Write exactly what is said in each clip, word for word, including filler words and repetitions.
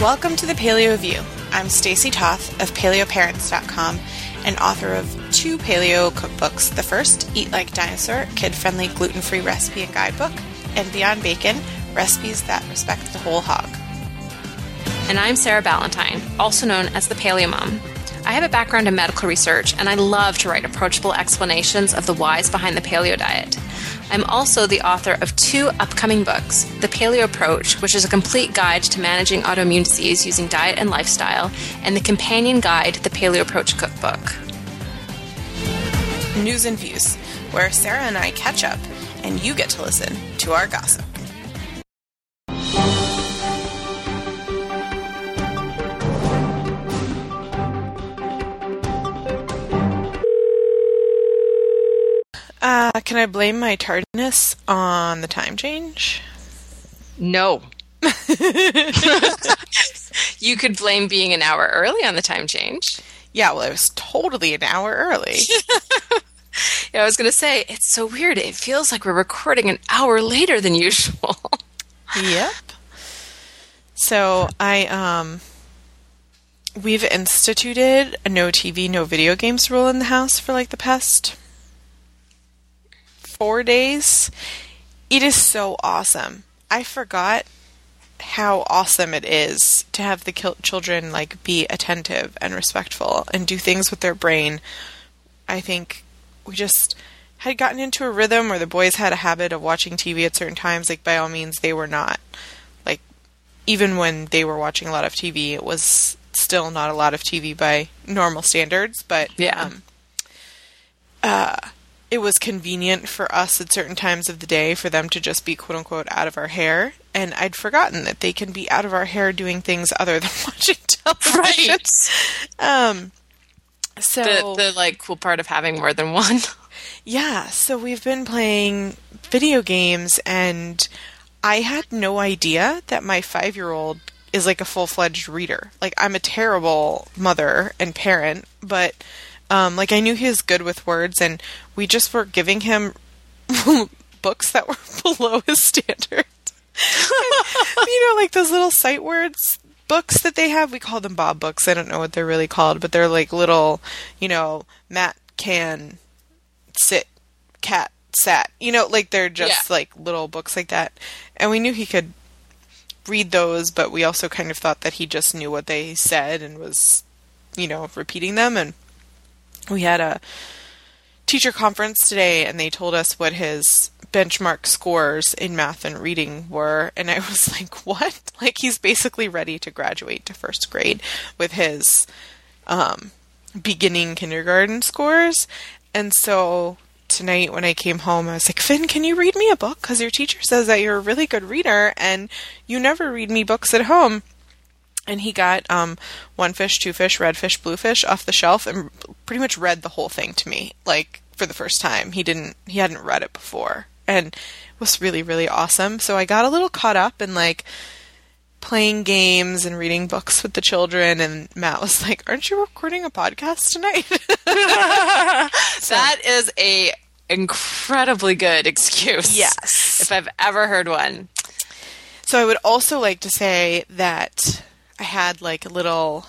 Welcome to the Paleo View. I'm Stacy Toth of paleo parents dot com and author of two paleo cookbooks. The first, Eat Like Dinosaur, kid-friendly gluten-free recipe and guidebook, and Beyond Bacon, recipes that respect the whole hog. And I'm Sarah Ballantyne, also known as the Paleo Mom. I have a background in medical research, and I love to write approachable explanations of the whys behind the paleo diet. I'm also the author of two upcoming books, The Paleo Approach, which is a complete guide to managing autoimmune disease using diet and lifestyle, and the companion guide, The Paleo Approach Cookbook. News and Views, where Sarah and I catch up, and you get to listen to our gossip. Uh, can I blame my tardiness on the time change? No. You could blame being an hour early on the time change. Yeah, well, I was totally an hour early. Yeah, I was going to say, it's so weird. It feels like we're recording an hour later than usual. Yep. So, I, um, we've instituted a no T V, no video games rule in the house for like the past four days. It is so awesome. I forgot how awesome it is to have the kil- children like be attentive and respectful and do things with their brain. I think we just had gotten into a rhythm where the boys had a habit of watching T V at certain times. Like, by all means, they were not. Like, even when they were watching a lot of T V, it was still not a lot of T V by normal standards. But yeah. Um, uh, it was convenient for us at certain times of the day for them to just be quote-unquote out of our hair. And I'd forgotten that they can be out of our hair doing things other than watching television. Right. Um, so the, the like cool part of having more than one. Yeah, so we've been playing video games, and I had no idea that my five-year-old is like a full-fledged reader. Like, I'm a terrible mother and parent, but Um, like, I knew he was good with words, and we just were giving him books that were below his standard. And, you know, like those little sight words books that they have. We call them Bob books. I don't know what they're really called, but they're like little, you know, Matt can sit, cat sat. You know, like they're just yeah. like little books like that. And we knew he could read those, but we also kind of thought that he just knew what they said and was, you know, repeating them. And we had a teacher conference today, and they told us what his benchmark scores in math and reading were, and I was like, what? Like, he's basically ready to graduate to first grade with his um, beginning kindergarten scores. And so tonight when I came home, I was like, Finn, can you read me a book? Because your teacher says that you're a really good reader, and you never read me books at home. And he got um, One Fish, Two Fish, Red Fish, Blue Fish off the shelf and pretty much read the whole thing to me, like, for the first time. He didn't, he hadn't read it before. And it was really, really awesome. So I got a little caught up in, like, playing games and reading books with the children. And Matt was like, aren't you recording a podcast tonight? So, that is a incredibly good excuse. Yes. If I've ever heard one. So I would also like to say that I had like a little,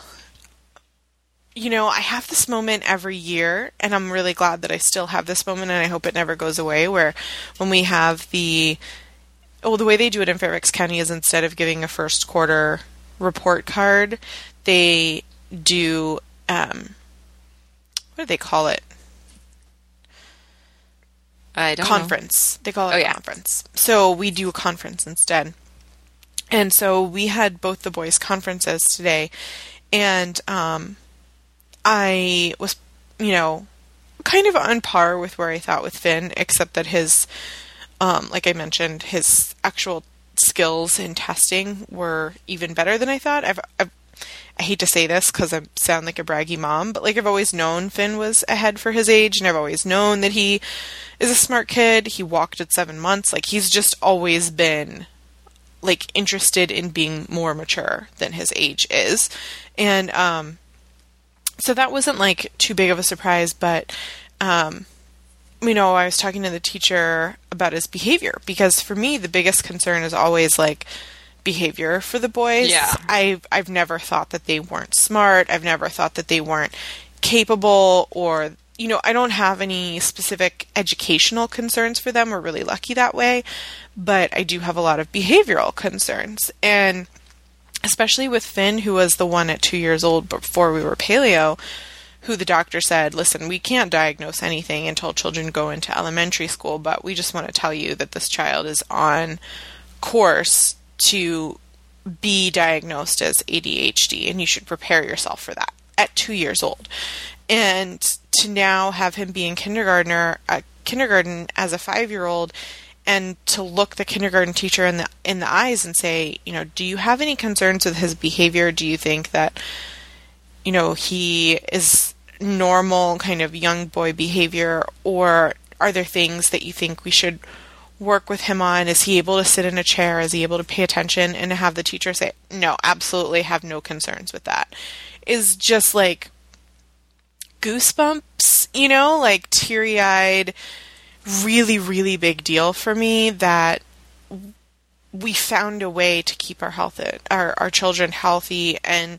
you know, I have this moment every year, and I'm really glad that I still have this moment, and I hope it never goes away, where when we have the, oh, the way they do it in Fairfax County is instead of giving a first quarter report card, they do, um, what do they call it? I don't Conference. know. They call it oh, a yeah. conference. So we do a conference instead. And so we had both the boys' conferences today, and um, I was, you know, kind of on par with where I thought with Finn, except that his, um, like I mentioned, his actual skills in testing were even better than I thought. I've, I've I hate to say this because I sound like a braggy mom, but like I've always known Finn was ahead for his age, and I've always known that he is a smart kid. He walked at seven months. Like, he's just always been like interested in being more mature than his age is. And um so that wasn't like too big of a surprise, but um you know, I was talking to the teacher about his behavior, because for me the biggest concern is always like behavior for the boys. Yeah. I've, I've never thought that they weren't smart. I've never thought that they weren't capable, or, you know, I don't have any specific educational concerns for them. We're really lucky that way. But I do have a lot of behavioral concerns. And especially with Finn, who was the one at two years old before we were paleo, who the doctor said, listen, we can't diagnose anything until children go into elementary school, but we just want to tell you that this child is on course to be diagnosed as A D H D, and you should prepare yourself for that at two years old. And to now have him be in kindergartner, uh, kindergarten as a five-year-old, and to look the kindergarten teacher in the in the eyes and say, you know, do you have any concerns with his behavior? Do you think that, you know, he is normal kind of young boy behavior, or are there things that you think we should work with him on? Is he able to sit in a chair? Is he able to pay attention? And to have the teacher say, no, absolutely have no concerns with that, is just like goosebumps, you know, like teary-eyed, really, really big deal for me that we found a way to keep our health, our, our children healthy, and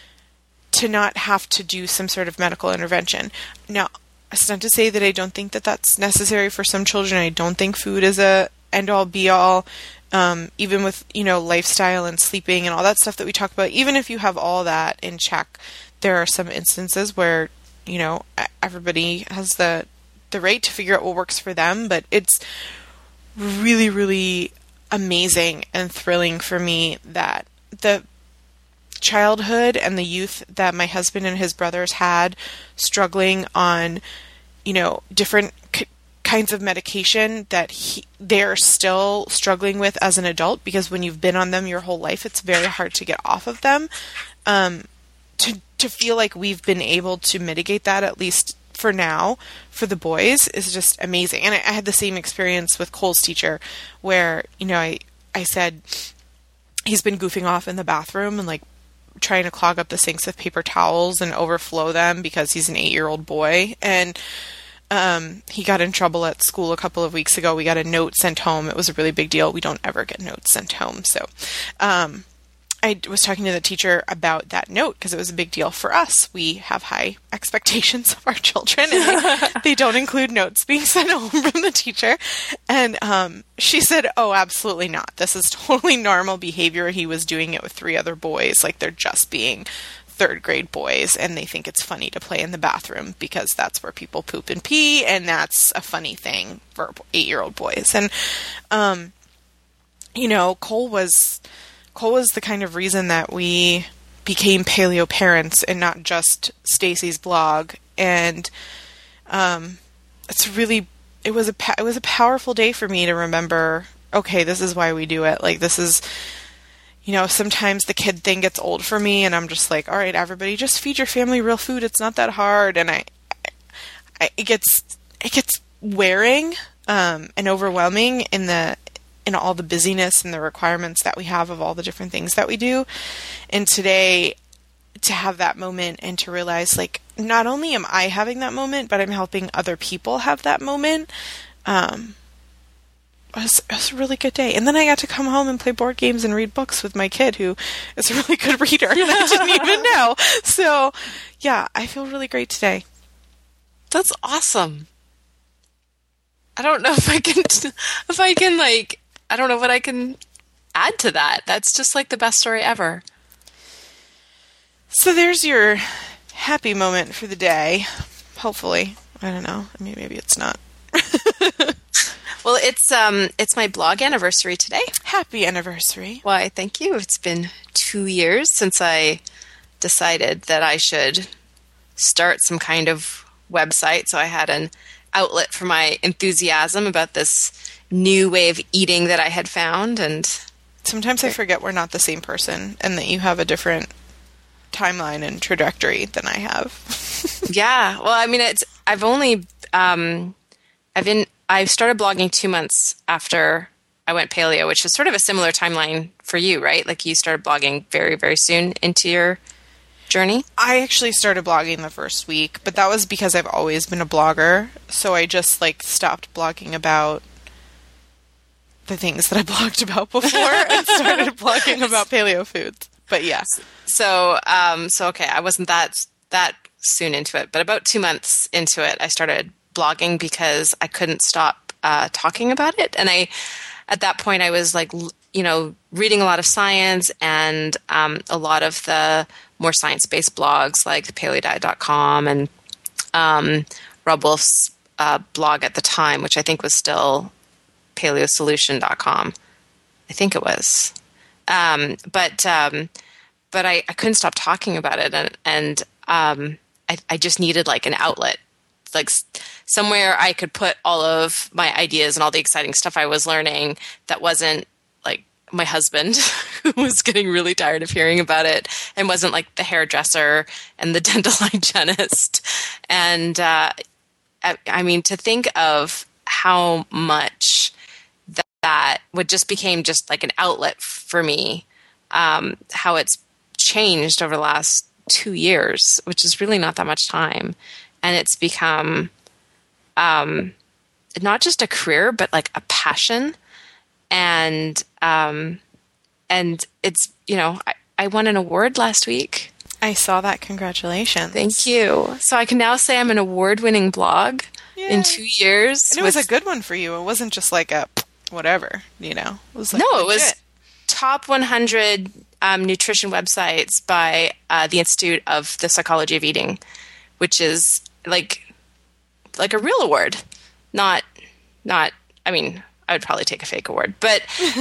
to not have to do some sort of medical intervention. Now, it's not to say that I don't think that that's necessary for some children. I don't think food is a end-all, be-all, um, even with, you know, lifestyle and sleeping and all that stuff that we talk about. Even if you have all that in check, there are some instances where, you know, everybody has the the right to figure out what works for them, but it's really, really amazing and thrilling for me that the childhood and the youth that my husband and his brothers had struggling on, you know, different c- kinds of medication that he, they're still struggling with as an adult, because when you've been on them your whole life, it's very hard to get off of them. Um, to, to feel like we've been able to mitigate that, at least for now, for the boys, is just amazing. And I, I had the same experience with Cole's teacher, where, you know, I, I said he's been goofing off in the bathroom and like trying to clog up the sinks with paper towels and overflow them because he's an eight-year-old boy. And um, he got in trouble at school a couple of weeks ago. We got a note sent home. It was a really big deal. We don't ever get notes sent home. So um, I was talking to the teacher about that note because it was a big deal for us. We have high expectations of our children, and they, they don't include notes being sent home from the teacher. And um, she said, oh, absolutely not. This is totally normal behavior. He was doing it with three other boys. Like, they're just being third grade boys, and they think it's funny to play in the bathroom because that's where people poop and pee, and that's a funny thing for eight-year-old boys. And, um, you know, Cole was... Cole was the kind of reason that we became paleo parents and not just Stacy's blog. And um, it's really, it was a it was a powerful day for me to remember, okay, this is why we do it. Like, this is, you know, sometimes the kid thing gets old for me, and I'm just like, all right, everybody, just feed your family real food. It's not that hard. And I, I it gets it gets wearing um, and overwhelming in the in all the busyness and the requirements that we have of all the different things that we do. And today, to have that moment and to realize, like, not only am I having that moment, but I'm helping other people have that moment, um, it was, it was a really good day. And then I got to come home and play board games and read books with my kid, who is a really good reader, and I didn't even know. So, yeah, I feel really great today. That's awesome. I don't know if I can, if I can, like, I don't know what I can add to that. That's just like the best story ever. So there's your happy moment for the day. Hopefully. I don't know. I mean, maybe it's not. Well, it's um, it's my blog anniversary today. Happy anniversary. Why, thank you. It's been two years since I decided that I should start some kind of website. So I had an outlet for my enthusiasm about this new way of eating that I had found. And sometimes I forget we're not the same person, and that you have a different timeline and trajectory than I have. Yeah. Well, I mean, it's, I've only, um, I've been, I started blogging two months after I went paleo, which is sort of a similar timeline for you, right? Like, you started blogging very, very soon into your journey. I actually started blogging the first week, but that was because I've always been a blogger. So I just like stopped blogging about the things that I blogged about before and started blogging about paleo foods. But yeah. So, um, so okay, I wasn't that that soon into it, but about two months into it, I started blogging because I couldn't stop uh, talking about it. And I, at that point, I was like, you know, reading a lot of science and um, a lot of the more science-based blogs like the paleo diet dot com and um, Robb Wolf's uh, blog at the time, which I think was still paleo solution dot com. I think it was. Um, but um, but I, I couldn't stop talking about it. And, and um, I, I just needed like an outlet, like somewhere I could put all of my ideas and all the exciting stuff I was learning that wasn't like my husband, who was getting really tired of hearing about it, and wasn't like the hairdresser and the dental hygienist. And uh, I, I mean, to think of how much that, that would just became just like an outlet for me, um, how it's changed over the last two years, which is really not that much time. And it's become um, not just a career, but like a passion. And um, and it's, you know, I, I won an award last week. I saw that. Congratulations. Thank you. So I can now say I'm an award-winning blog Yay. in two years. And it was a good one for you. It wasn't just like a whatever, you know. It was like no, legit. It was top one hundred um, nutrition websites by uh, the Institute of the Psychology of Eating, which is like like a real award. Not, not. I mean, I would probably take a fake award, but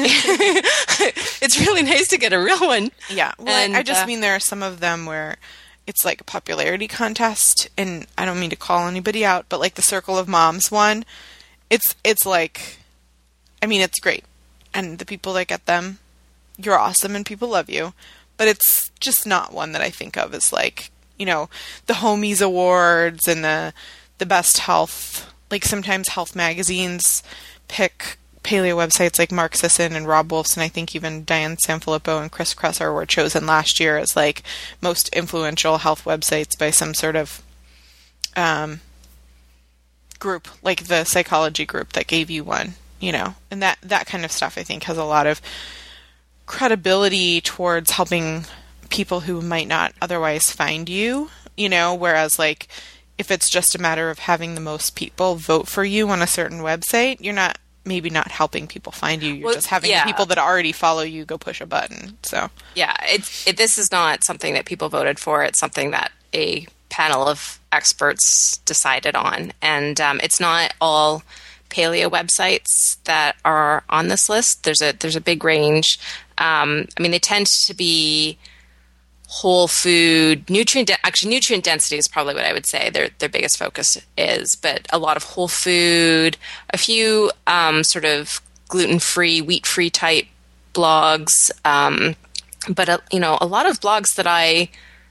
it's really nice to get a real one. Yeah. Well, and, I just uh, mean there are some of them where it's like a popularity contest, and I don't mean to call anybody out, but like the Circle of Moms one, it's it's like, I mean, it's great. And the people that get them, you're awesome and people love you. But it's just not one that I think of as like, you know, the Homies Awards and the the best health. Like sometimes health magazines pick paleo websites like Mark Sisson and Robb Wolf's, and I think even Diane Sanfilippo and Chris Kresser were chosen last year as like most influential health websites by some sort of um, group, like the psychology group that gave you one, you know, and that, that kind of stuff I think has a lot of credibility towards helping people who might not otherwise find you, you know, whereas like if it's just a matter of having the most people vote for you on a certain website, you're not maybe not helping people find you. You're well, just having yeah. the people that already follow you go push a button. So yeah, it's it, this is not something that people voted for. It's something that a panel of experts decided on, and um, it's not all paleo websites that are on this list. There's a there's a big range. Um, I mean, they tend to be whole food, nutrient, de- actually nutrient density is probably what I would say their their biggest focus is, but a lot of whole food, a few um, sort of gluten-free, wheat-free type blogs, um, but, uh, you know, a lot of blogs that I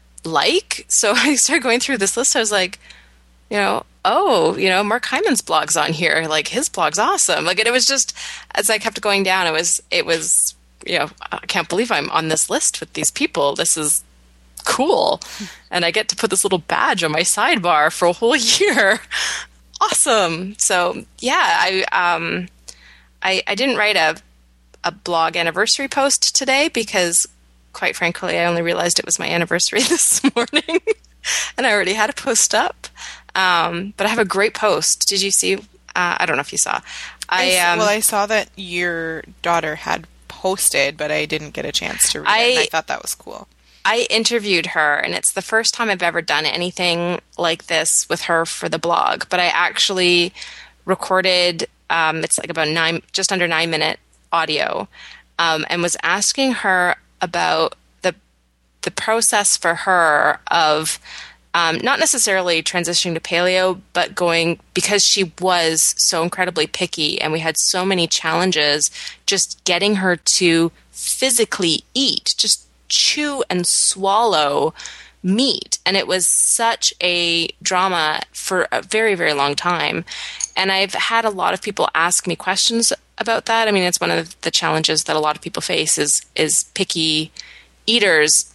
like. So I started going through this list. I was like, you know, oh, you know, Mark Hyman's blog's on here. Like, his blog's awesome. Like, and it was just, as I kept going down, it was, it was, you know, I can't believe I'm on this list with these people. This is cool. And I get to put this little badge on my sidebar for a whole year. Awesome. So yeah, I, um, I, I didn't write a, a blog anniversary post today because quite frankly, I only realized it was my anniversary this morning and I already had a post up. Um, but I have a great post. Did you see? Uh, I don't know if you saw. I, I um, well, I saw that your daughter had posted, but I didn't get a chance to read I, it, and I thought that was cool. I interviewed her, and it's the first time I've ever done anything like this with her for the blog, but I actually recorded, um, it's like about nine, just under nine minute audio, um, and was asking her about the the process for her of um, not necessarily transitioning to paleo, but going, because she was so incredibly picky and we had so many challenges, just getting her to physically eat, just chew and swallow meat. And it was such a drama for a very, very long time. And I've had a lot of people ask me questions about that. I mean, it's one of the challenges that a lot of people face is, is picky eaters.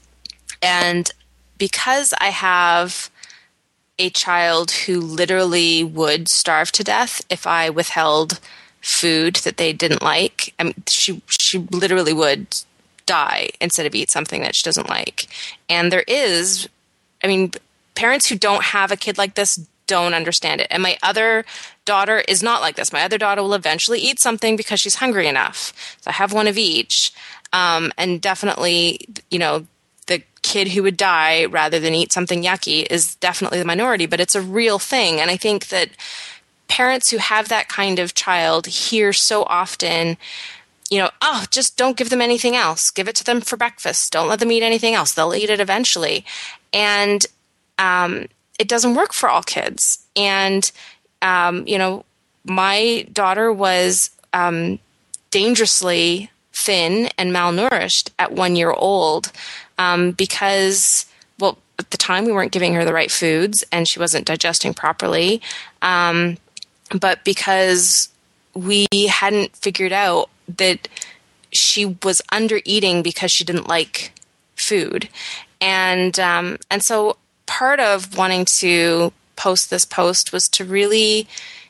And because I have a child who literally would starve to death if I withheld food that they didn't like. I mean, she she literally would die instead of eat something that she doesn't like. And there is, I mean, parents who don't have a kid like this don't understand it. And my other daughter is not like this. My other daughter will eventually eat something because she's hungry enough. So I have one of each. Um, and definitely, you know, the kid who would die rather than eat something yucky is definitely the minority, but it's a real thing. And I think that parents who have that kind of child hear so often, you know, oh, just don't give them anything else. Give it to them for breakfast. Don't let them eat anything else. They'll eat it eventually. And um, it doesn't work for all kids. And, um, you know, my daughter was um, dangerously thin and malnourished at one year old um, because, well, at the time we weren't giving her the right foods and she wasn't digesting properly. Um, but because we hadn't figured out that she was under eating because she didn't like food. And, um, and so part of wanting to post this post was to really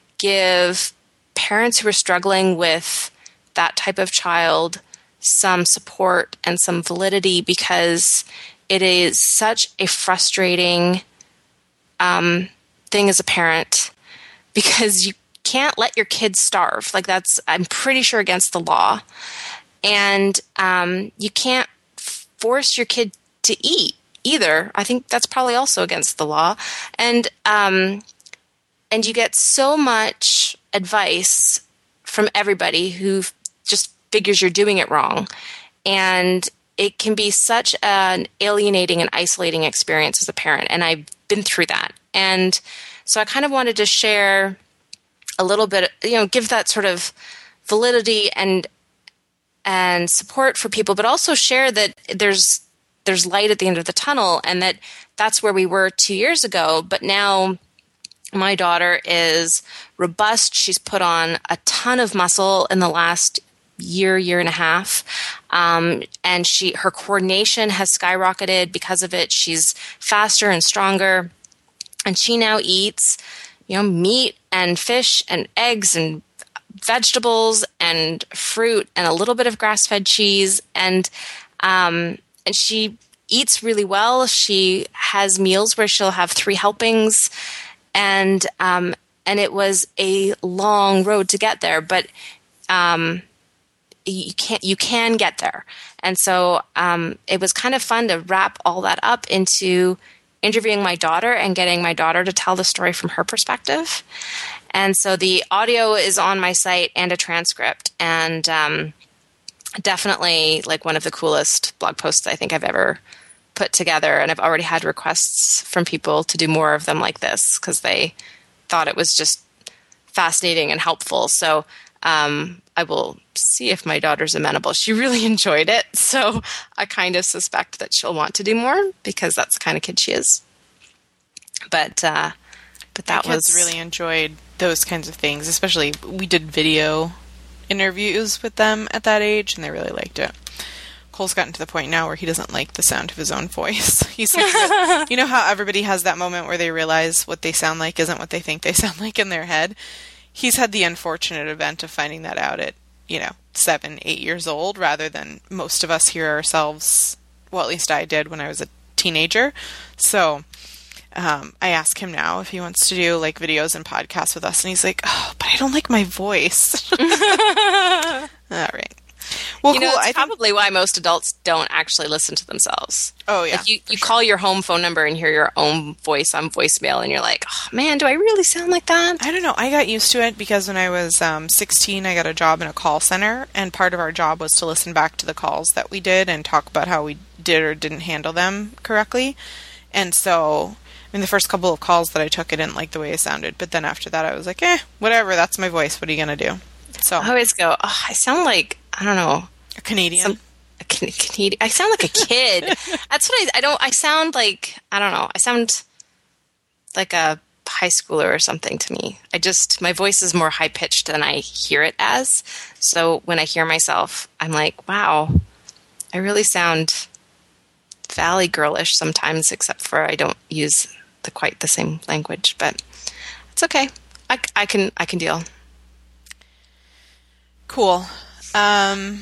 give parents who are struggling with that type of child some support and some validity, because it is such a frustrating um, thing as a parent, because you can't let your kids starve. Like that's, I'm pretty sure, against the law. And um, you can't force your kid to eat either. I think that's probably also against the law. And um, and you get so much advice from everybody who just figures you're doing it wrong. And it can be such an alienating and isolating experience as a parent. And I've been through that. And so I kind of wanted to share a little bit, you know, give that sort of validity and and support for people, but also share that there's there's light at the end of the tunnel, and that that's where we were two years ago. But now my daughter is robust. She's put on a ton of muscle in the last year, year and a half. Um, and she, her coordination has skyrocketed because of it. She's faster and stronger. And she now eats, you know, meat and fish and eggs and vegetables and fruit and a little bit of grass-fed cheese. And, um, and she eats really well. She has meals where she'll have three helpings. And, um, and it was a long road to get there, but, um, you can't, you can get there. And so, um, it was kind of fun to wrap all that up into interviewing my daughter and getting my daughter to tell the story from her perspective. And so the audio is on my site and a transcript, and, um, definitely like one of the coolest blog posts I think I've ever put together. And I've already had requests from people to do more of them like this, because they thought it was just fascinating and helpful. So, um, I will see if my daughter's amenable. She really enjoyed it, so I kind of suspect that she'll want to do more, because that's the kind of kid she is. But uh, but that my kids was really enjoyed those kinds of things. Especially, we did video interviews with them at that age, and they really liked it. Cole's gotten to the point now where he doesn't like the sound of his own voice. He's like, you know how everybody has that moment where they realize what they sound like isn't what they think they sound like in their head? He's had the unfortunate event of finding that out at, you know, seven, eight years old, rather than most of us hear ourselves. Well, at least I did when I was a teenager. So um, I ask him now if he wants to do like videos and podcasts with us, and he's like, "Oh, but I don't like my voice." All right. Well, you know, cool. it's I probably think... why most adults don't actually listen to themselves. Oh, yeah. Like you, you sure. call your home phone number and hear your own voice on voicemail, and you're like, oh, man, do I really sound like that? I don't know. I got used to it because when I was um, sixteen, I got a job in a call center, and part of our job was to listen back to the calls that we did and talk about how we did or didn't handle them correctly. And so, I mean, the first couple of calls that I took, I didn't like the way it sounded. But then after that, I was like, eh, whatever. That's my voice. What are you going to do? So I always go, oh, I sound like, I don't know. A Canadian? Some, a can- Canadian. I sound like a kid. That's what I, I don't, I sound like, I don't know. I sound like a high schooler or something to me. I just, my voice is more high pitched than I hear it as. So when I hear myself, I'm like, wow, I really sound Valley girlish sometimes, except for I don't use the quite the same language, but it's okay. I, I can, I can deal. Cool. Um,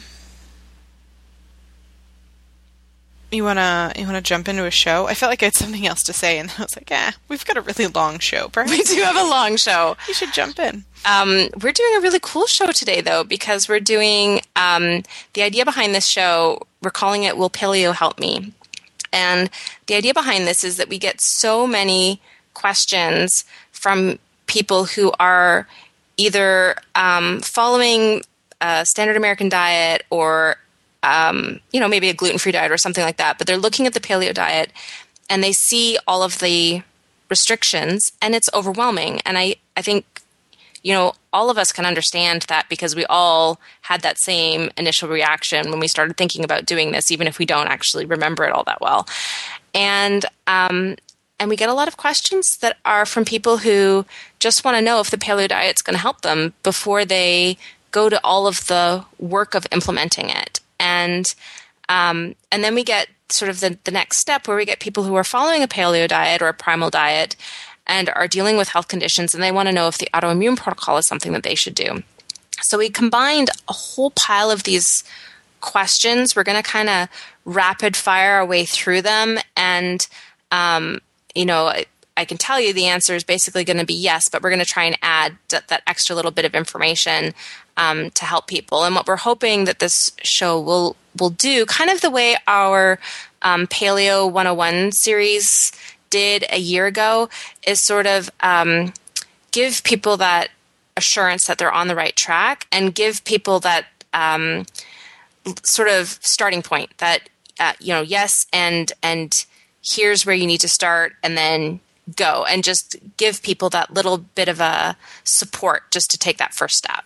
you wanna you wanna jump into a show? I felt like I had something else to say, and then I was like, "Eh, we've got a really long show. Perhaps We do have a long show. you should jump in." Um, we're doing a really cool show today, though, because we're doing um, the idea behind this show. We're calling it "Will Paleo Help Me?" And the idea behind this is that we get so many questions from people who are either um, following a standard American diet or, um, you know, maybe a gluten-free diet or something like that, but they're looking at the paleo diet and they see all of the restrictions and it's overwhelming. And I, I think, you know, all of us can understand that because we all had that same initial reaction when we started thinking about doing this, even if we don't actually remember it all that well. And, um, And we get a lot of questions that are from people who just want to know if the paleo diet's going to help them before they go to all of the work of implementing it. And um, and then we get sort of the, the next step where we get people who are following a paleo diet or a primal diet and are dealing with health conditions, and they want to know if the autoimmune protocol is something that they should do. So we combined a whole pile of these questions. We're going to kind of rapid fire our way through them, and um, you know, I, I can tell you the answer is basically going to be yes, but we're going to try and add d- that extra little bit of information um, to help people. And what we're hoping that this show will will do, kind of the way our um, Paleo one oh one series did a year ago, is sort of um, give people that assurance that they're on the right track and give people that um, sort of starting point that, uh, you know, yes, and and here's where you need to start, and then go, and just give people that little bit of a support just to take that first step.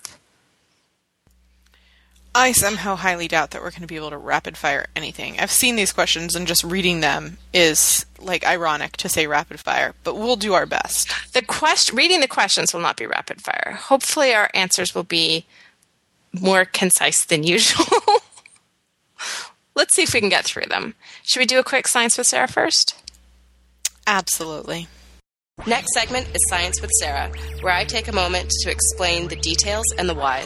I somehow highly doubt that we're going to be able to rapid fire anything. I've seen these questions, and just reading them is like ironic to say rapid fire, but we'll do our best. The quest- reading the questions will not be rapid fire. Hopefully our answers will be more concise than usual. Let's see if we can get through them. Should we do a quick Science with Sarah first? Absolutely. Next segment is Science with Sarah, where I take a moment to explain the details and the whys.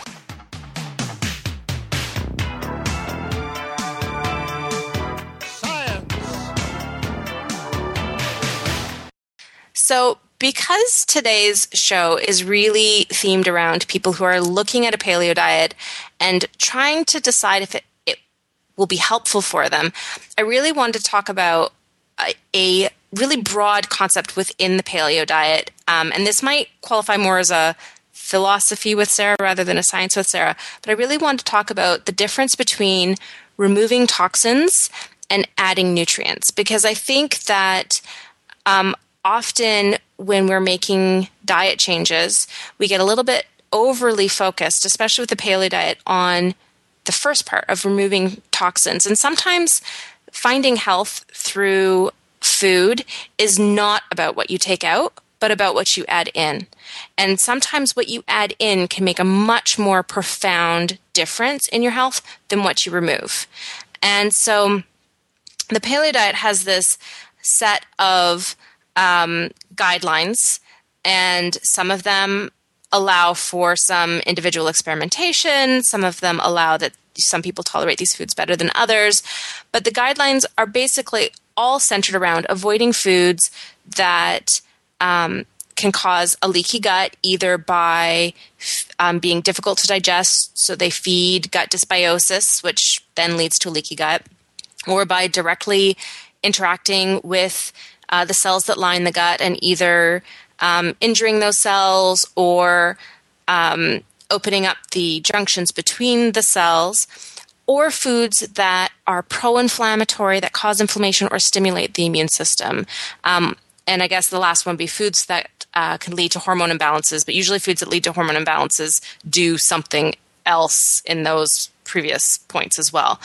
So, because today's show is really themed around people who are looking at a paleo diet and trying to decide if it, it will be helpful for them, I really wanted to talk about a, a really broad concept within the paleo diet. Um, and this might qualify more as a philosophy with Sarah rather than a science with Sarah. But I really wanted to talk about the difference between removing toxins and adding nutrients, because I think that um, often when we're making diet changes, we get a little bit overly focused, especially with the paleo diet, on the first part of removing toxins. And sometimes finding health through food is not about what you take out, but about what you add in. And sometimes what you add in can make a much more profound difference in your health than what you remove. And so the paleo diet has this set of um, guidelines, and some of them allow for some individual experimentation. Some of them allow that some people tolerate these foods better than others. But the guidelines are basically all centered around avoiding foods that um, can cause a leaky gut, either by um, being difficult to digest, so they feed gut dysbiosis, which then leads to a leaky gut, or by directly interacting with uh, the cells that line the gut and either um, injuring those cells or um, opening up the junctions between the cells, or foods that are pro-inflammatory, that cause inflammation or stimulate the immune system. Um, and I guess the last one would be foods that uh, can lead to hormone imbalances, but usually foods that lead to hormone imbalances do something else in those previous points as well.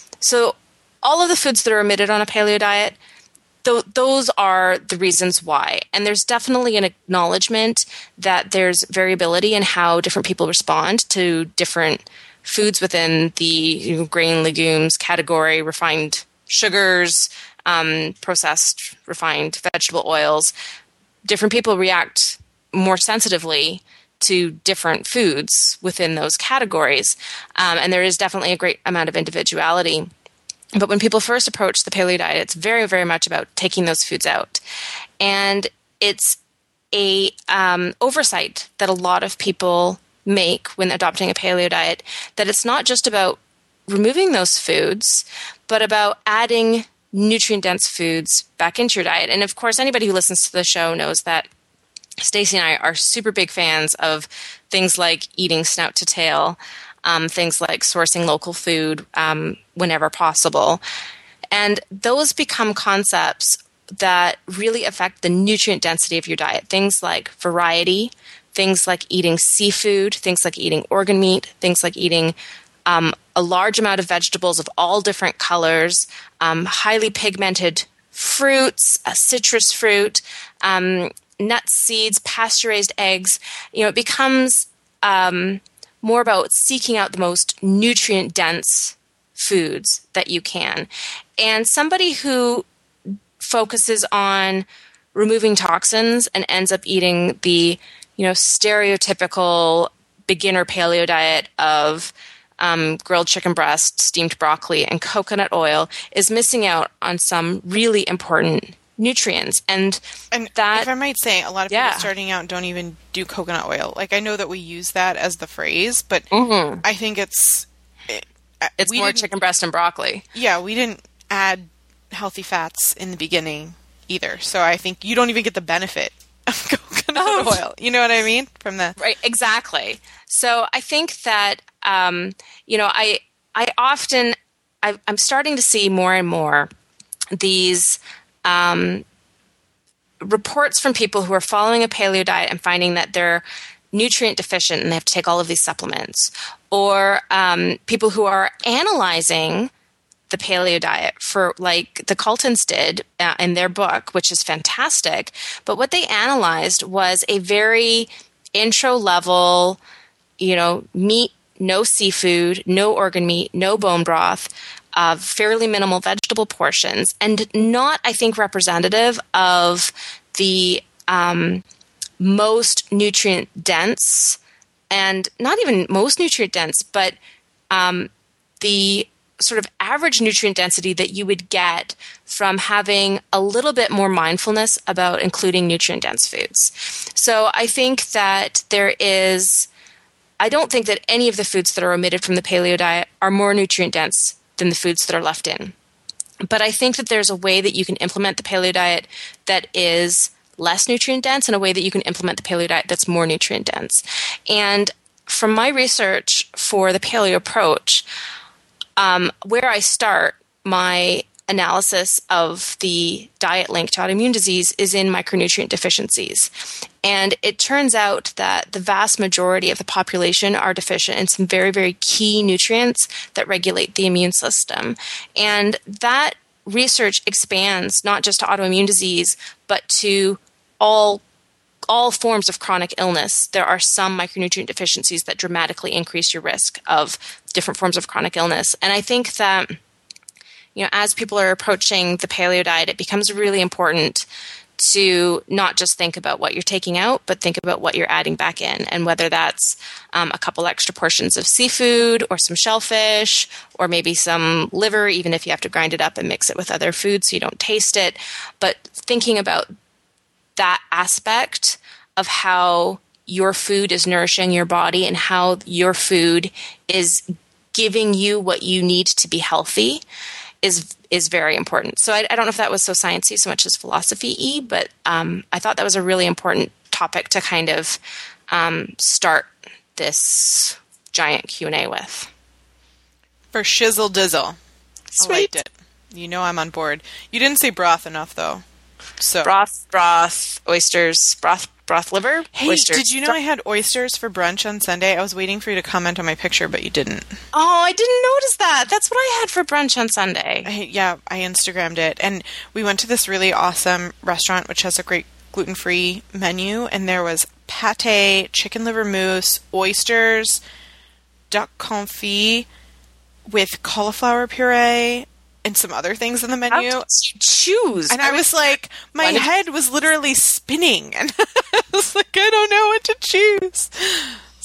So all of the foods that are omitted on a paleo diet, th- those are the reasons why. And there's definitely an acknowledgement that there's variability in how different people respond to different foods within the you know, grain, legumes category, refined sugars, um, processed, refined vegetable oils. Different people react more sensitively to different foods within those categories. Um, and there is definitely a great amount of individuality. But when people first approach the paleo diet, it's very, very much about taking those foods out. And it's a um, oversight that a lot of people make when adopting a paleo diet, that it's not just about removing those foods, but about adding nutrient-dense foods back into your diet. And of course, anybody who listens to the show knows that Stacey and I are super big fans of things like eating snout to tail, um, things like sourcing local food um, whenever possible. And those become concepts that really affect the nutrient density of your diet. Things like variety, things like eating seafood, things like eating organ meat, things like eating um, a large amount of vegetables of all different colors, um, highly pigmented fruits, uh, citrus fruit, um, nuts, seeds, pasture-raised eggs. You know, it becomes um, more about seeking out the most nutrient-dense foods that you can. And somebody who focuses on removing toxins and ends up eating the, you know, stereotypical beginner paleo diet of um, grilled chicken breast, steamed broccoli, and coconut oil is missing out on some really important nutrients. And, and that, if I might say, a lot of yeah. people starting out don't even do coconut oil. Like, I know that we use that as the phrase, but mm-hmm. I think it's... It, it's more chicken breast and broccoli. Yeah, we didn't add healthy fats in the beginning either. So I think you don't even get the benefit of coconut oh. oil. You know what I mean? From the Right, exactly. So I think that, um, you know, I I often, I, I'm starting to see more and more these um, reports from people who are following a paleo diet and finding that they're nutrient deficient and they have to take all of these supplements, or um, people who are analyzing the paleo diet for, like the Cultons did uh, in their book, which is fantastic. But what they analyzed was a very intro level, you know, meat, no seafood, no organ meat, no bone broth, uh, fairly minimal vegetable portions, and not, I think, representative of the um, most nutrient dense, and not even most nutrient dense, but um, the sort of average nutrient density that you would get from having a little bit more mindfulness about including nutrient dense foods. So I think that there is, I don't think that any of the foods that are omitted from the paleo diet are more nutrient dense than the foods that are left in. But I think that there's a way that you can implement the paleo diet that is less nutrient dense, and a way that you can implement the paleo diet that's more nutrient dense. And from my research for the paleo approach, Um, where I start my analysis of the diet linked to autoimmune disease is in micronutrient deficiencies. And it turns out that the vast majority of the population are deficient in some very, very key nutrients that regulate the immune system. And that research expands not just to autoimmune disease, but to all all forms of chronic illness. There are some micronutrient deficiencies that dramatically increase your risk of different forms of chronic illness. And I think that, you know, as people are approaching the paleo diet, it becomes really important to not just think about what you're taking out, but think about what you're adding back in, and whether that's um, a couple extra portions of seafood or some shellfish or maybe some liver, even if you have to grind it up and mix it with other foods so you don't taste it. But thinking about that aspect of how your food is nourishing your body and how your food is giving you what you need to be healthy is is very important. So I, I don't know if that was so sciencey so much as philosophy-y, but um, I thought that was a really important topic to kind of um, start this giant Q and A with. For shizzle dizzle. Sweet. I liked it. You know I'm on board. You didn't say broth enough, though. So broth, broth, oysters, broth, broth liver. Hey, oysters. Did you know I had oysters for brunch on Sunday? I was waiting for you to comment on my picture, but you didn't. Oh, I didn't notice that. That's what I had for brunch on Sunday. I, yeah, I Instagrammed it, and we went to this really awesome restaurant which has a great gluten-free menu, and there was pate, chicken liver mousse, oysters, duck confit with cauliflower puree, and some other things in the menu. How did you choose? And I, I was like, my head was literally spinning. And I was like, I don't know what to choose.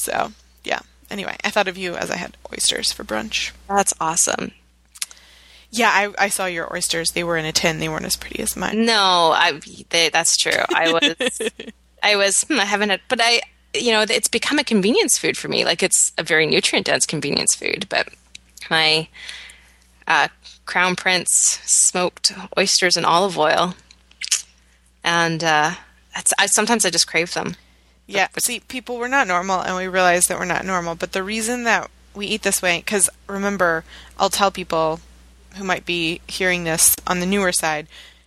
So, yeah. Anyway, I thought of you as I had oysters for brunch. That's awesome. Yeah, I, I saw your oysters. They were in a tin. They weren't as pretty as mine. No, I, they, that's true. I was, I was, hmm, I haven't had, but I, you know, it's become a convenience food for me. Like, it's a very nutrient-dense convenience food, but my uh, Crown Prince smoked oysters in olive oil, and uh, that's, I, sometimes I just crave them. Yeah, see, people, we're not normal, and we realize that we're not normal, but the reason that we eat this way, because remember, I'll tell people who might be hearing this on the newer side,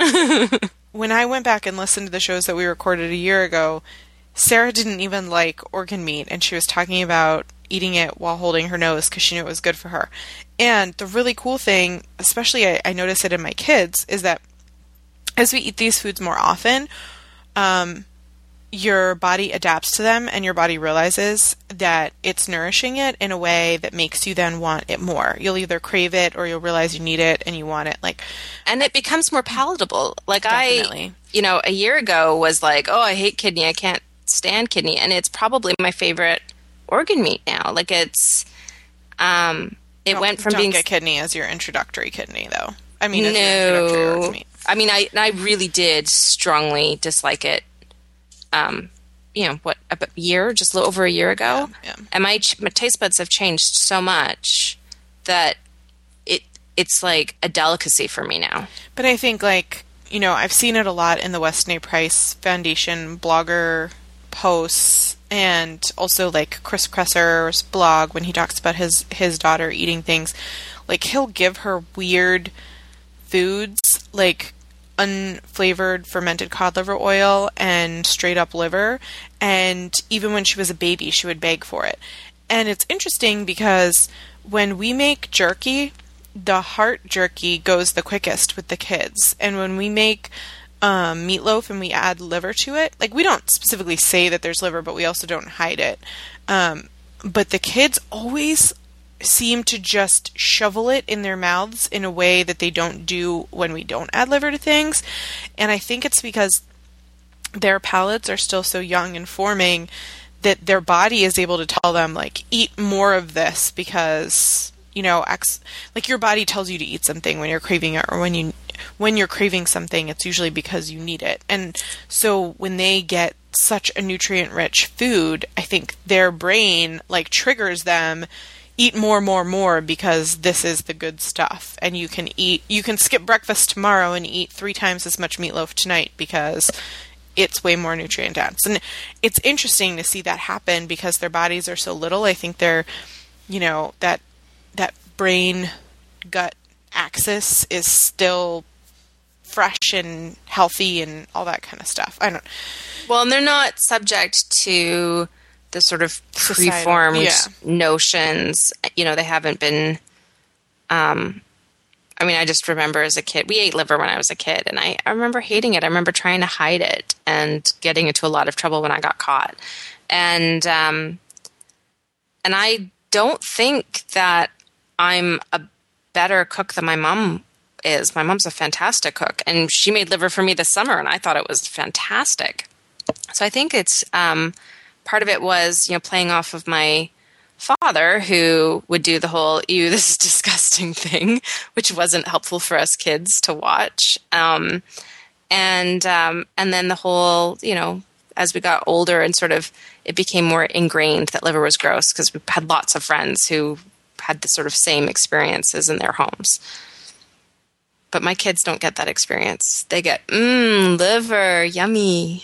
when I went back and listened to the shows that we recorded a year ago, Sarah didn't even like organ meat, and she was talking about eating it while holding her nose because she knew it was good for her. And the really cool thing, especially I, I notice it in my kids, is that as we eat these foods more often, um, your body adapts to them, and your body realizes that it's nourishing it in a way that makes you then want it more. You'll either crave it or you'll realize you need it and you want it. Like, and it becomes more palatable. Like, definitely. I, you know, a year ago was like, oh, I hate kidney. I can't stand kidney. And it's probably my favorite organ meat now. Like, it's, um, it don't, went from don't being... get kidney as your introductory kidney, though. I mean, as no. your introductory organ meat. I mean, I, I really did strongly dislike it. Um, you know, what, a year, just a little over a year ago. Yeah, yeah. And my, my taste buds have changed so much that it it's like a delicacy for me now. But I think, like, you know, I've seen it a lot in the Weston A. Price Foundation blogger posts, and also, like, Chris Kresser's blog when he talks about his, his daughter eating things. Like, he'll give her weird foods, like unflavored fermented cod liver oil and straight up liver, and even when she was a baby she would beg for it. And it's interesting because when we make jerky, the heart jerky goes the quickest with the kids, and when we make um, meatloaf and we add liver to it, like, we don't specifically say that there's liver, but we also don't hide it, um, but the kids always seem to just shovel it in their mouths in a way that they don't do when we don't add liver to things. And I think it's because their palates are still so young and forming that their body is able to tell them, like, eat more of this because, you know, X, like, your body tells you to eat something when you're craving it, or when you when you're craving something, it's usually because you need it. And so when they get such a nutrient-rich food, I think their brain, like, triggers them, eat more, more, more, because this is the good stuff. And you can eat, you can skip breakfast tomorrow and eat three times as much meatloaf tonight because it's way more nutrient dense. And it's interesting to see that happen because their bodies are so little. I think they're, you know, that, that brain gut axis is still fresh and healthy and all that kind of stuff. I don't. Well, and they're not subject to the sort of Societal, preformed yeah. notions. You know, they haven't been, um, I mean, I just remember as a kid, we ate liver when I was a kid, and I, I remember hating it. I remember trying to hide it and getting into a lot of trouble when I got caught. And, um, and I don't think that I'm a better cook than my mom is. My mom's a fantastic cook, and she made liver for me this summer, and I thought it was fantastic. So I think it's, um, part of it was, you know, playing off of my father, who would do the whole, ew, this is disgusting thing, which wasn't helpful for us kids to watch. Um, and, um, and then the whole, you know, as we got older and sort of, it became more ingrained that liver was gross because we had lots of friends who had the sort of same experiences in their homes. But my kids don't get that experience. They get, mmm, liver, yummy.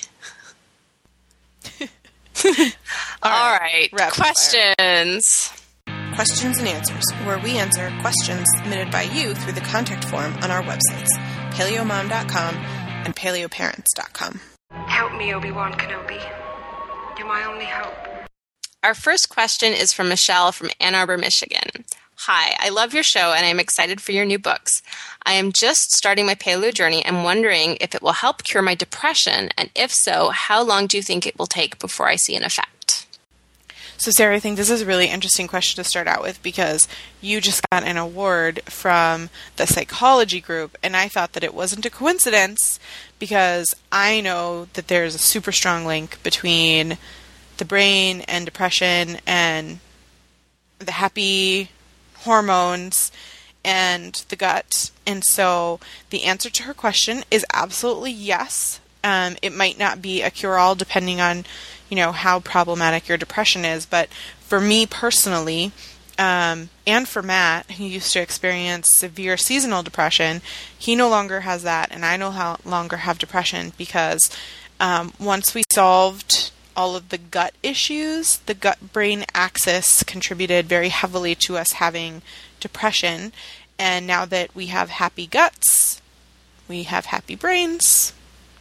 All right, All right. Questions. Questions and Answers, where we answer questions submitted by you through the contact form on our websites, paleo mom dot com and paleo parents dot com. Help me, Obi-Wan Kenobi. You're my only hope. Our first question is from Michelle from Ann Arbor, Michigan. Hi, I love your show and I'm excited for your new books. I am just starting my paleo journey and wondering if it will help cure my depression, and if so, how long do you think it will take before I see an effect? So, Sarah, I think this is a really interesting question to start out with because you just got an award from the psychology group, and I thought that it wasn't a coincidence because I know that there's a super strong link between the brain and depression and the happy hormones and the gut. And so the answer to her question is absolutely yes. Um, it might not be a cure-all depending on, you know, how problematic your depression is. But for me personally, um, and for Matt, who used to experience severe seasonal depression, he no longer has that, and I no longer have depression because um, once we solved all of the gut issues, the gut-brain axis contributed very heavily to us having depression. And now that we have happy guts, we have happy brains.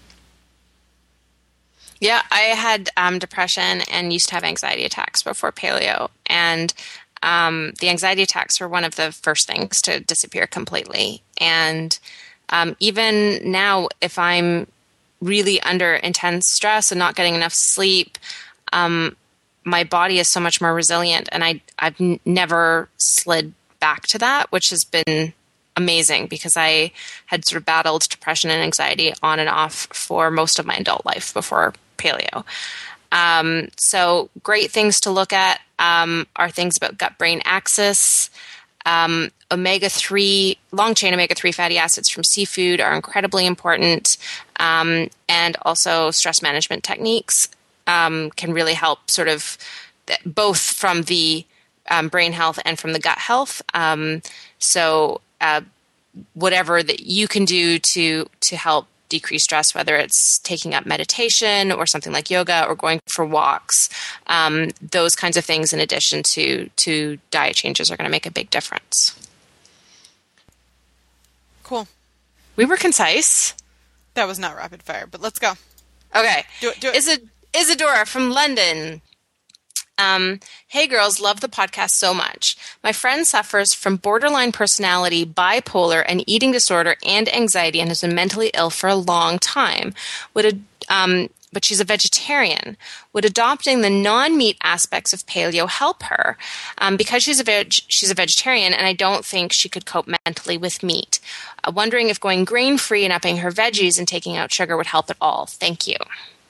Yeah, I had um, depression and used to have anxiety attacks before paleo. And um, the anxiety attacks were one of the first things to disappear completely. And um, even now, if I'm really under intense stress and not getting enough sleep, um, my body is so much more resilient, and I, I've n- never slid back to that, which has been amazing because I had sort of battled depression and anxiety on and off for most of my adult life before paleo. Um, so great things to look at um, are things about gut-brain axis. Um, omega three, long-chain omega three fatty acids from seafood are incredibly important. Um, and also stress management techniques um, can really help sort of th- both from the um, brain health and from the gut health. Um, so uh, whatever that you can do to to help decrease stress, whether it's taking up meditation or something like yoga or going for walks, um, those kinds of things in addition to, to diet changes are going to make a big difference. Cool. We were concise. That was not rapid fire, but let's go. Okay. Do it, do it. Is- Isadora from London. Um, hey girls, love the podcast so much. My friend suffers from borderline personality, bipolar, and eating disorder and anxiety and has been mentally ill for a long time. Would a, um, but she's a vegetarian. Would adopting the non-meat aspects of paleo help her? Um, because she's a veg- she's a vegetarian, and I don't think she could cope mentally with meat. Uh, wondering if going grain-free and upping her veggies and taking out sugar would help at all. Thank you.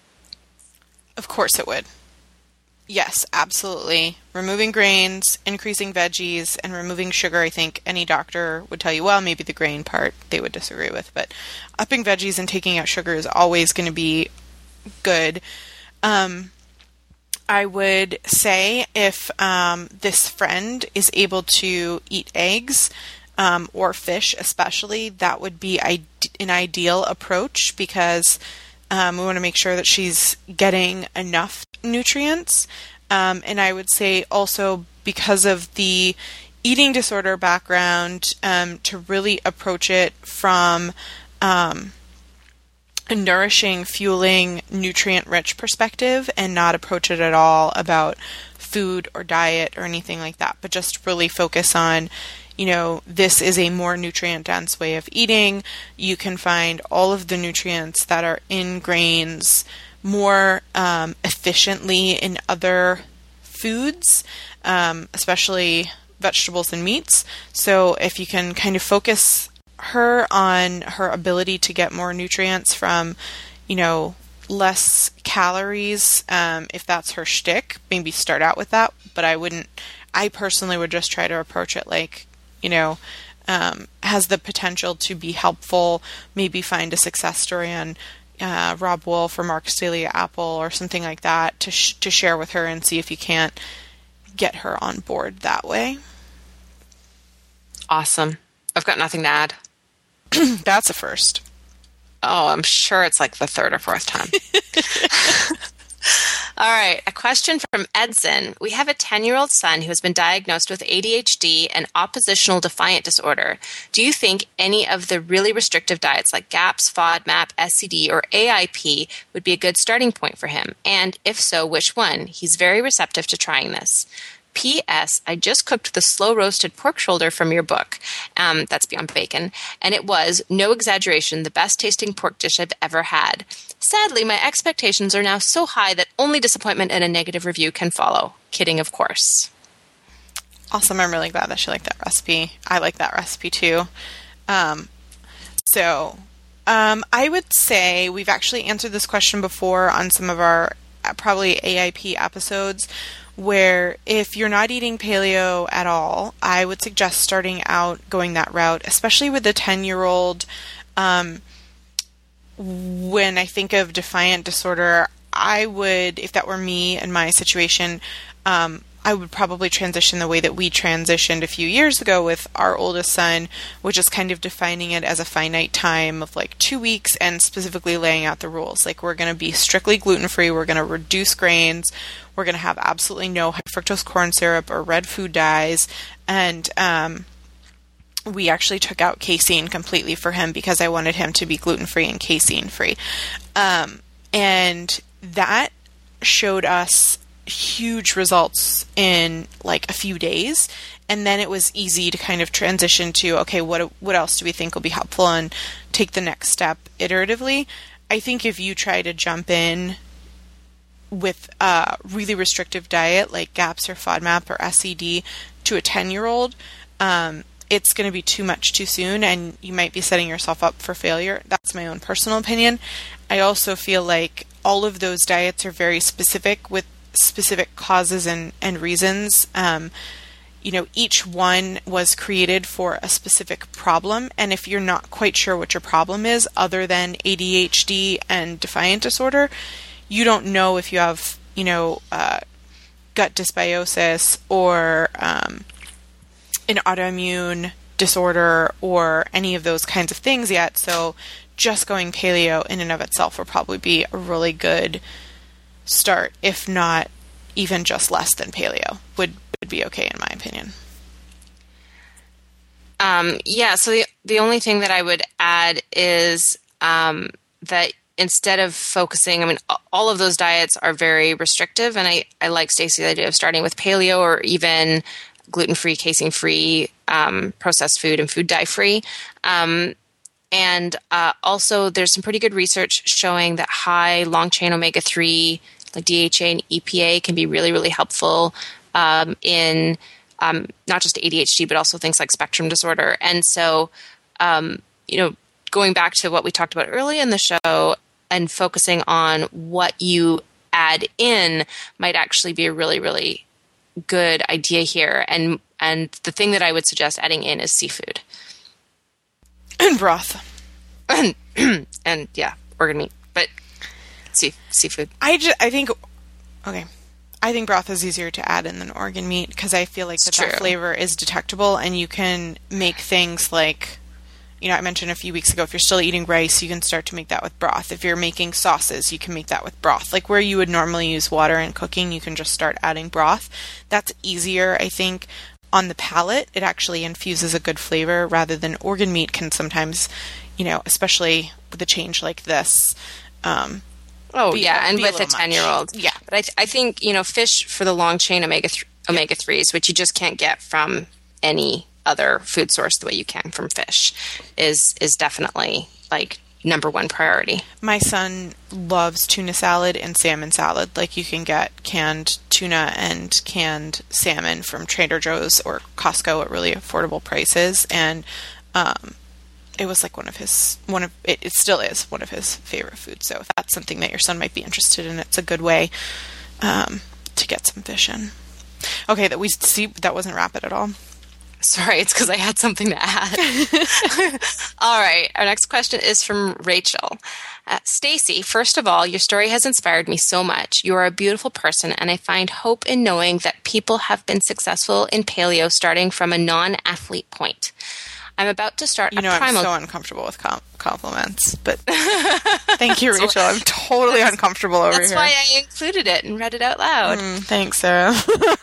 Of course it would. Yes, absolutely. Removing grains, increasing veggies, and removing sugar, I think any doctor would tell you, well, maybe the grain part they would disagree with, but upping veggies and taking out sugar is always going to be good. Um, I would say if um, this friend is able to eat eggs um, or fish especially, that would be ide- an ideal approach because um, we want to make sure that she's getting enough nutrients. Um, and I would say also because of the eating disorder background, um, to really approach it from um, a nourishing, fueling, nutrient-rich perspective and not approach it at all about food or diet or anything like that, but just really focus on, you know, this is a more nutrient-dense way of eating. You can find all of the nutrients that are in grains more um, efficiently in other foods, um, especially vegetables and meats. So if you can kind of focus her on her ability to get more nutrients from, you know, less calories, um, if that's her shtick, maybe start out with that. But I wouldn't, I personally would just try to approach it like, you know, um, has the potential to be helpful, maybe find a success story on Uh, Rob Wolf or Mark Celia Apple or something like that to sh- to share with her and see if you can't get her on board that way. Awesome. I've got nothing to add. That's a first. Oh, I'm sure it's like the third or fourth time. All right. A question from Edson. We have a ten-year-old son who has been diagnosed with A D H D and oppositional defiant disorder. Do you think any of the really restrictive diets like GAPS, FODMAP, S C D, or A I P would be a good starting point for him? And if so, which one? He's very receptive to trying this. P S. I just cooked the slow-roasted pork shoulder from your book. Um, that's Beyond Bacon. And it was, no exaggeration, the best-tasting pork dish I've ever had. Sadly, my expectations are now so high that only disappointment and a negative review can follow. Kidding, of course. Awesome. I'm really glad that you like that recipe. I like that recipe too. Um, so um, I would say we've actually answered this question before on some of our probably A I P episodes, where if you're not eating paleo at all, I would suggest starting out going that route, especially with the ten-year-old. Um, when I think of defiant disorder, I would, if that were me in my situation, um, I would probably transition the way that we transitioned a few years ago with our oldest son, which is kind of defining it as a finite time of like two weeks and specifically laying out the rules. Like, we're going to be strictly gluten-free, we're going to reduce grains, we're going to have absolutely no high fructose corn syrup or red food dyes, and um, we actually took out casein completely for him because I wanted him to be gluten-free and casein-free. Um, and that showed us huge results in like a few days, and then it was easy to kind of transition to, okay, what what else do we think will be helpful, and take the next step iteratively. I think if you try to jump in with a really restrictive diet like GAPS or FODMAP or S E D to a ten-year-old, um, it's going to be too much too soon, and you might be setting yourself up for failure. That's my own personal opinion. I also feel like all of those diets are very specific with specific causes and, and reasons. Um, you know, each one was created for a specific problem, and if you're not quite sure what your problem is, other than A D H D and defiant disorder, you don't know if you have, you know, uh, gut dysbiosis or um, an autoimmune disorder or any of those kinds of things yet. So just going paleo in and of itself will probably be a really good start, if not even just less than paleo would, would be okay in my opinion. Um, yeah, so the, the only thing that I would add is um, that instead of focusing, I mean, all of those diets are very restrictive, and I, I like Stacey's idea of starting with paleo or even gluten-free, casein-free, um, processed food and food dye-free. Um, and uh, also there's some pretty good research showing that high long-chain omega three, like D H A and E P A, can be really, really helpful um, in um, not just A D H D, but also things like spectrum disorder. And so, um, you know, going back to what we talked about early in the show and focusing on what you add in might actually be a really, really good idea here. And and the thing that I would suggest adding in is seafood. And broth. and, and yeah, organ meat. But sea, seafood. I, just, I think, okay, I think broth is easier to add in than organ meat because I feel like that, that flavor is detectable, and you can make things like, you know, I mentioned a few weeks ago, if you're still eating rice, you can start to make that with broth. If you're making sauces, you can make that with broth. Like where you would normally use water in cooking, you can just start adding broth. That's easier, I think, on the palate. It actually infuses a good flavor rather than organ meat can sometimes, you know, especially with a change like this. Um, oh, be, yeah, and be with a a ten-year-old. Yeah. But I, th- I think, you know, fish for the long-chain omega th- omega threes, which you just can't get from any other food source the way you can from fish, is is definitely like number one priority. My son loves tuna salad and salmon salad. Like you can get canned tuna and canned salmon from Trader Joe's or Costco at really affordable prices, and um, it was like one of his one of it, it still is one of his favorite foods. So if that's something that your son might be interested in, it's a good way um, to get some fish in. Okay, that we see that wasn't rapid at all. Sorry, it's because I had something to add. All right, our next question is from Rachel. Uh, Stacey, first of all, your story has inspired me so much. You are a beautiful person, and I find hope in knowing that people have been successful in paleo starting from a non-athlete point. I'm about to start you a know, primal... I'm so uncomfortable with com- compliments, but thank you, Rachel. I'm totally uncomfortable over That's here. That's why I included it and read it out loud. Mm, thanks, Sarah.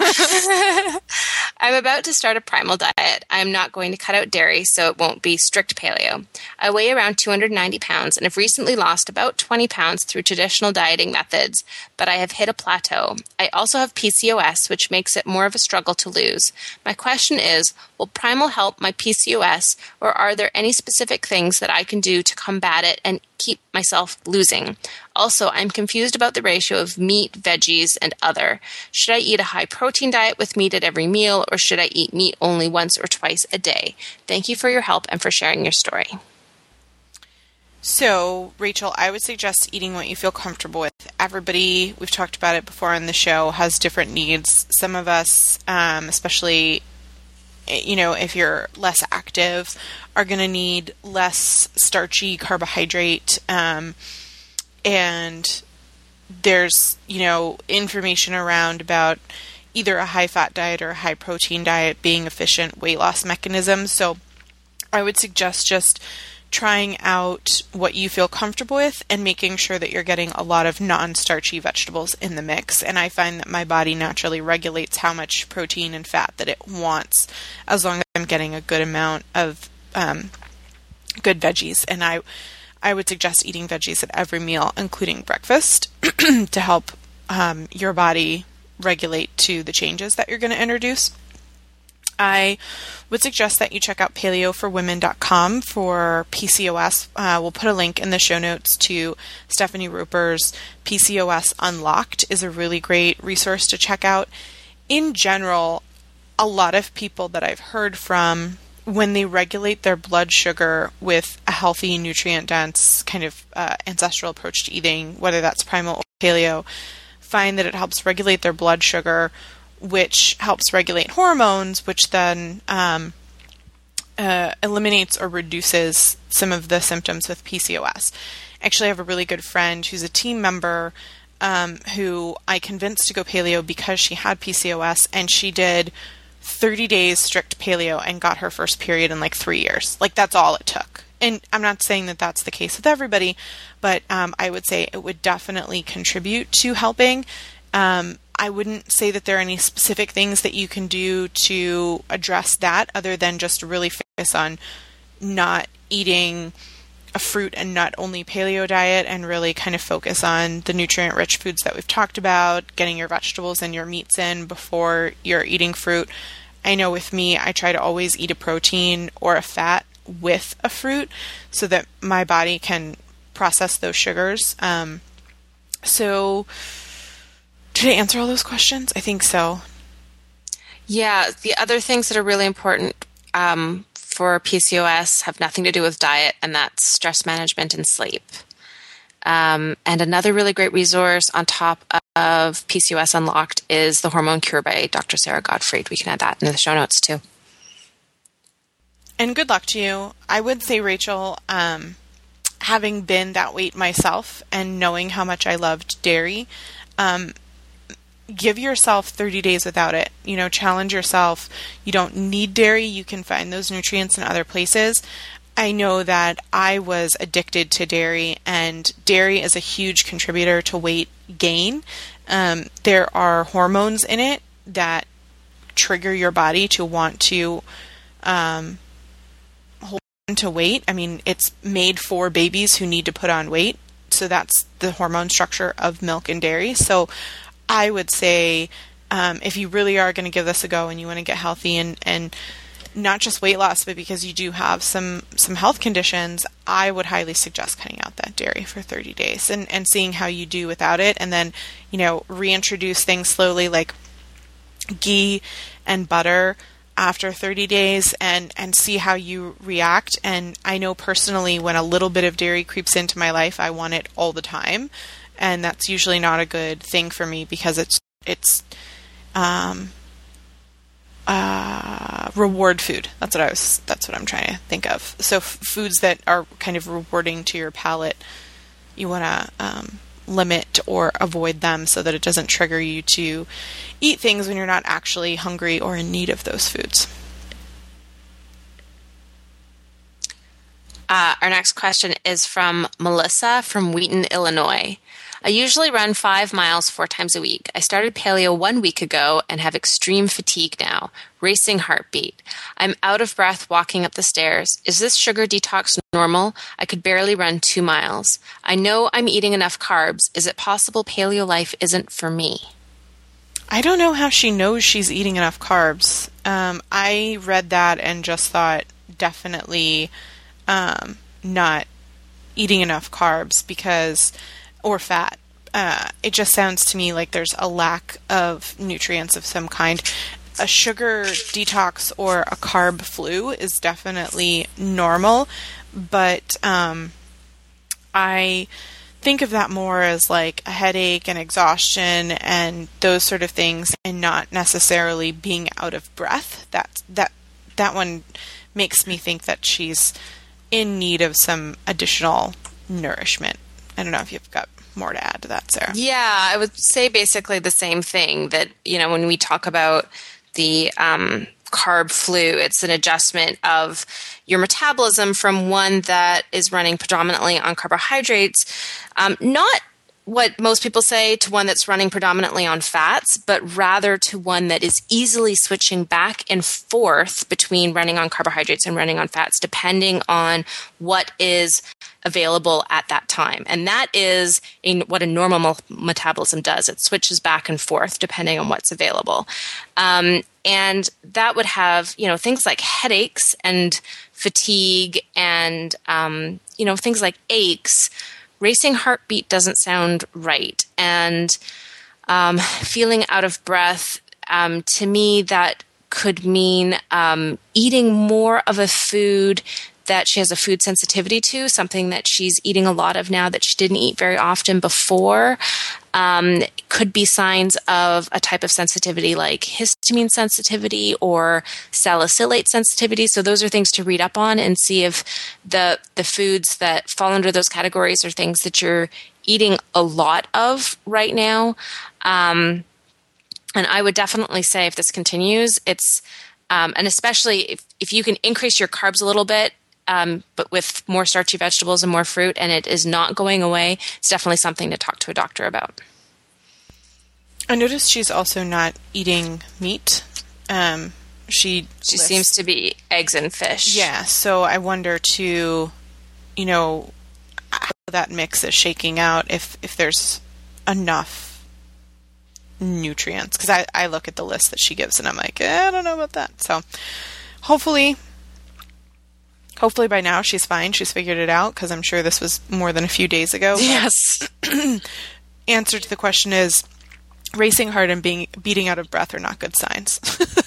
I'm about to start a primal diet. I'm not going to cut out dairy, so it won't be strict paleo. I weigh around two hundred ninety pounds and have recently lost about twenty pounds through traditional dieting methods, but I have hit a plateau. I also have P C O S, which makes it more of a struggle to lose. My question is, will primal help my P C O S, or are there any specific things that I can do to combat it and keep myself losing? Also, I'm confused about the ratio of meat, veggies, and other. Should I eat a high-protein diet with meat at every meal, or should I eat meat only once or twice a day? Thank you for your help and for sharing your story. So, Rachel, I would suggest eating what you feel comfortable with. Everybody, we've talked about it before on the show, has different needs. Some of us, um, especially, you know, if you're less active, are going to need less starchy carbohydrate. Um, and there's, you know, information around about either a high-fat diet or a high-protein diet being efficient weight loss mechanisms. So I would suggest just trying out what you feel comfortable with and making sure that you're getting a lot of non-starchy vegetables in the mix. And I find that my body naturally regulates how much protein and fat that it wants as long as I'm getting a good amount of um, good veggies. And I, I would suggest eating veggies at every meal, including breakfast, to help um, your body regulate to the changes that you're going to introduce. I would suggest that you check out paleo for women dot com for P C O S. Uh, we'll put a link in the show notes to Stephanie Roper's P C O S Unlocked is a really great resource to check out. In general, a lot of people that I've heard from, when they regulate their blood sugar with a healthy, nutrient-dense kind of uh, ancestral approach to eating, whether that's primal or paleo, find that it helps regulate their blood sugar, which helps regulate hormones, which then um, uh, eliminates or reduces some of the symptoms with P C O S. Actually, I have a really good friend who's a team member um, who I convinced to go paleo because she had P C O S, and she did thirty days strict paleo and got her first period in like three years. Like, that's all it took. And I'm not saying that that's the case with everybody, but um, I would say it would definitely contribute to helping. Um, I wouldn't say that there are any specific things that you can do to address that other than just really focus on not eating a fruit and nut only paleo diet and really kind of focus on the nutrient-rich foods that we've talked about, getting your vegetables and your meats in before you're eating fruit. I know with me, I try to always eat a protein or a fat with a fruit so that my body can process those sugars. Um, so did I answer all those questions? I think so. Yeah, the other things that are really important um, for P C O S have nothing to do with diet, and that's stress management and sleep. Um, and another really great resource on top of P C O S Unlocked is The Hormone Cure by Doctor Sarah Gottfried. We can add that in the show notes too. And good luck to you. I would say, Rachel, um, having been that weight myself and knowing how much I loved dairy, um, give yourself thirty days without it. You know, challenge yourself. You don't need dairy. You can find those nutrients in other places. I know that I was addicted to dairy, and dairy is a huge contributor to weight gain. Um, there are hormones in it that trigger your body to want to um, hold on to weight. I mean, it's made for babies who need to put on weight. So that's the hormone structure of milk and dairy. So I would say um, if you really are going to give this a go and you want to get healthy and, and not just weight loss, but because you do have some, some health conditions, I would highly suggest cutting out that dairy for thirty days and, and seeing how you do without it. And then, you know, reintroduce things slowly like ghee and butter after thirty days and, and see how you react. And I know personally when a little bit of dairy creeps into my life, I want it all the time. And that's usually not a good thing for me because it's, it's, um, uh, reward food. That's what I was, that's what I'm trying to think of. So f- foods that are kind of rewarding to your palate, you want to, um, limit or avoid them so that it doesn't trigger you to eat things when you're not actually hungry or in need of those foods. Uh, our next question is from Melissa from Wheaton, Illinois. I usually run five miles four times a week. I started paleo one week ago and have extreme fatigue now, racing heartbeat. I'm out of breath walking up the stairs. Is this sugar detox normal? I could barely run two miles. I know I'm eating enough carbs. Is it possible paleo life isn't for me? I don't know how she knows she's eating enough carbs. Um, I read that and just thought definitely um, not eating enough carbs because... or fat. Uh, it just sounds to me like there's a lack of nutrients of some kind. A sugar detox or a carb flu is definitely normal, but um, I think of that more as like a headache and exhaustion and those sort of things, and not necessarily being out of breath. That that that one makes me think that she's in need of some additional nourishment. I don't know if you've got more to add to that, Sarah. Yeah, I would say basically the same thing, that, you know, when we talk about the um, carb flu, it's an adjustment of your metabolism from one that is running predominantly on carbohydrates, um, not what most people say, to one that's running predominantly on fats, but rather to one that is easily switching back and forth between running on carbohydrates and running on fats, depending on what is available at that time. And that is a, what a normal metabolism does. It switches back and forth depending on what's available. Um, and that would have, you know, things like headaches and fatigue and, um, you know, things like aches. Racing heartbeat doesn't sound right. And um, feeling out of breath, um, to me, that could mean um, eating more of a food that she has a food sensitivity to, something that she's eating a lot of now that she didn't eat very often before. Um, could be signs of a type of sensitivity like histamine sensitivity or salicylate sensitivity. So those are things to read up on and see if the the foods that fall under those categories are things that you're eating a lot of right now. Um, and I would definitely say if this continues, it's, um, and especially if, if you can increase your carbs a little bit, Um, but with more starchy vegetables and more fruit, and it is not going away, it's definitely something to talk to a doctor about. I noticed she's also not eating meat. Um, she she lists, seems to be eggs and fish. Yeah, so I wonder too, you know, how that mix is shaking out, if, if there's enough nutrients. Because I, I look at the list that she gives and I'm like, eh, I don't know about that. So hopefully... Hopefully by now she's fine. She's figured it out, because I'm sure this was more than a few days ago. Yes. Answer to the question is, racing heart and being beating out of breath are not good signs.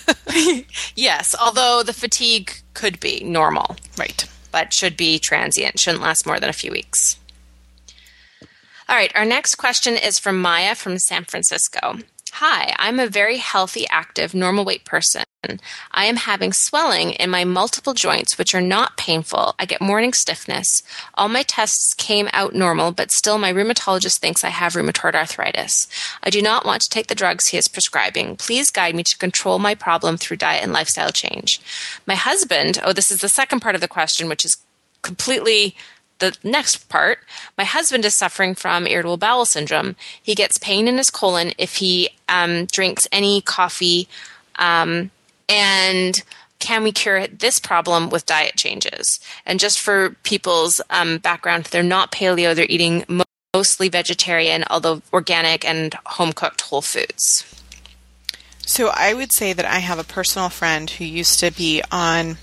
Yes, although the fatigue could be normal. Right. But should be transient. Shouldn't last more than a few weeks. All right, our next question is from Maya from San Francisco. Hi, I'm a very healthy, active, normal weight person. I am having swelling in my multiple joints, which are not painful. I get morning stiffness. All my tests came out normal, but still my rheumatologist thinks I have rheumatoid arthritis. I do not want to take the drugs he is prescribing. Please guide me to control my problem through diet and lifestyle change. My husband, oh, this is the second part of the question, which is completely... The next part, my husband is suffering from irritable bowel syndrome. He gets pain in his colon if he um, drinks any coffee. Um, and can we cure this problem with diet changes? And just for people's um, background, they're not paleo. They're eating mo- mostly vegetarian, although organic and home-cooked whole foods. So I would say that I have a personal friend who used to be on...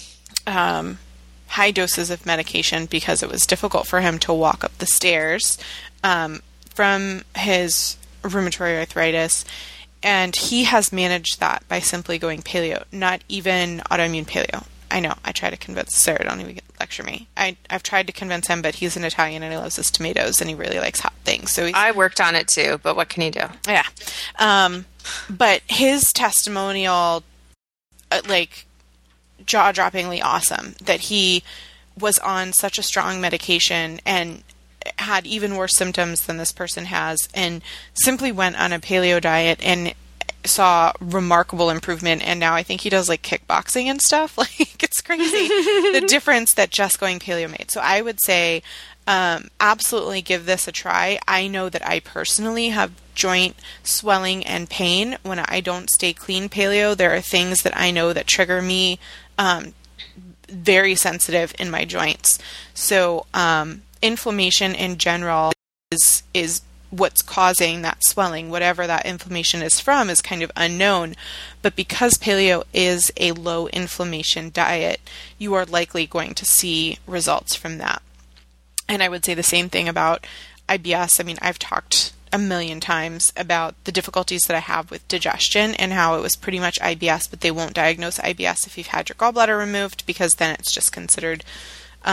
Um, high doses of medication because it was difficult for him to walk up the stairs um, from his rheumatoid arthritis. And he has managed that by simply going paleo, not even autoimmune paleo. I know, I try to convince Sarah, don't even lecture me. I, I've tried to convince him, but he's an Italian and he loves his tomatoes and he really likes hot things. So he's, I worked on it too, but what can you do? Yeah. Um, but his testimonial, uh, like, jaw-droppingly awesome, that he was on such a strong medication and had even worse symptoms than this person has, and simply went on a paleo diet and saw remarkable improvement. And now I think he does like kickboxing and stuff. Like, it's crazy the difference that just going paleo made. So I would say um, absolutely give this a try. I know that I personally have joint swelling and pain when I don't stay clean paleo. There are things that I know that trigger me um, very sensitive in my joints. So um, inflammation in general is is what's causing that swelling. Whatever that inflammation is from is kind of unknown. But because paleo is a low inflammation diet, you are likely going to see results from that. And I would say the same thing about I B S. I mean, I've talked a million times about the difficulties that I have with digestion and how it was pretty much I B S, but they won't diagnose I B S if you've had your gallbladder removed, because then it's just considered um,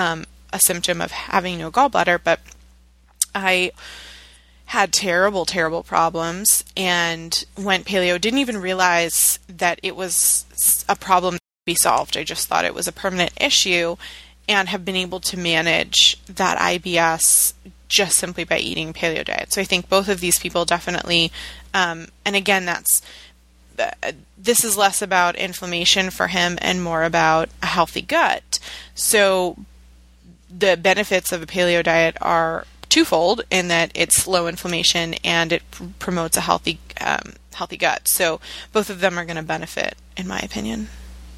a symptom of having no gallbladder, but I had terrible, terrible problems and went paleo. Didn't even realize that it was a problem to be solved. I just thought it was a permanent issue, and have been able to manage that I B S just simply by eating paleo diet. So I think both of these people definitely, um, and again, that's, uh, this is less about inflammation for him and more about a healthy gut. So the benefits of a paleo diet are twofold in that it's low inflammation and it pr- promotes a healthy, um, healthy gut. So both of them are going to benefit, in my opinion.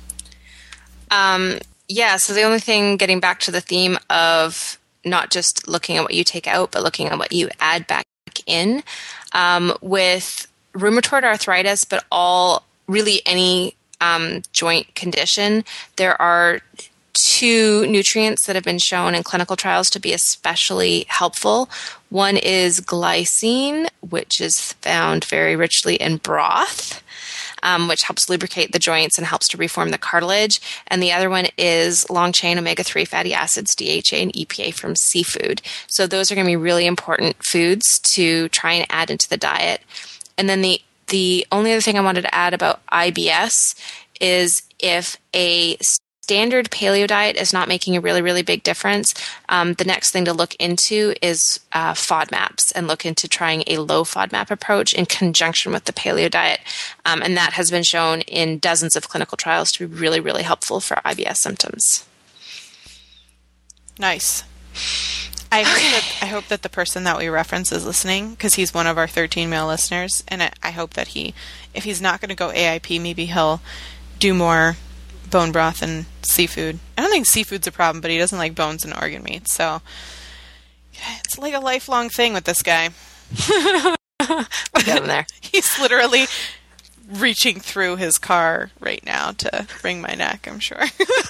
Um, yeah. So the only thing, getting back to the theme of not just looking at what you take out, but looking at what you add back in, um, with rheumatoid arthritis, but all really any um, joint condition, there are two nutrients that have been shown in clinical trials to be especially helpful. One is glycine, which is found very richly in broth, um, which helps lubricate the joints and helps to reform the cartilage. And the other one is long-chain omega three fatty acids, D H A and E P A from seafood. So those are going to be really important foods to try and add into the diet. And then the the only other thing I wanted to add about I B S is if a standard paleo diet is not making a really, really big difference, um, the next thing to look into is uh, FODMAPs and look into trying a low FODMAP approach in conjunction with the paleo diet. Um, and that has been shown in dozens of clinical trials to be really, really helpful for I B S symptoms. Nice. I hope, that, I hope that the person that we reference is listening, because he's one of our thirteen male listeners, and I, I hope that he, if he's not going to go A I P, maybe he'll do more bone broth and seafood. I don't think seafood's a problem, but he doesn't like bones and organ meat, so it's like a lifelong thing with this guy. Get him there. He's literally reaching through his car right now to wring my neck, I'm sure.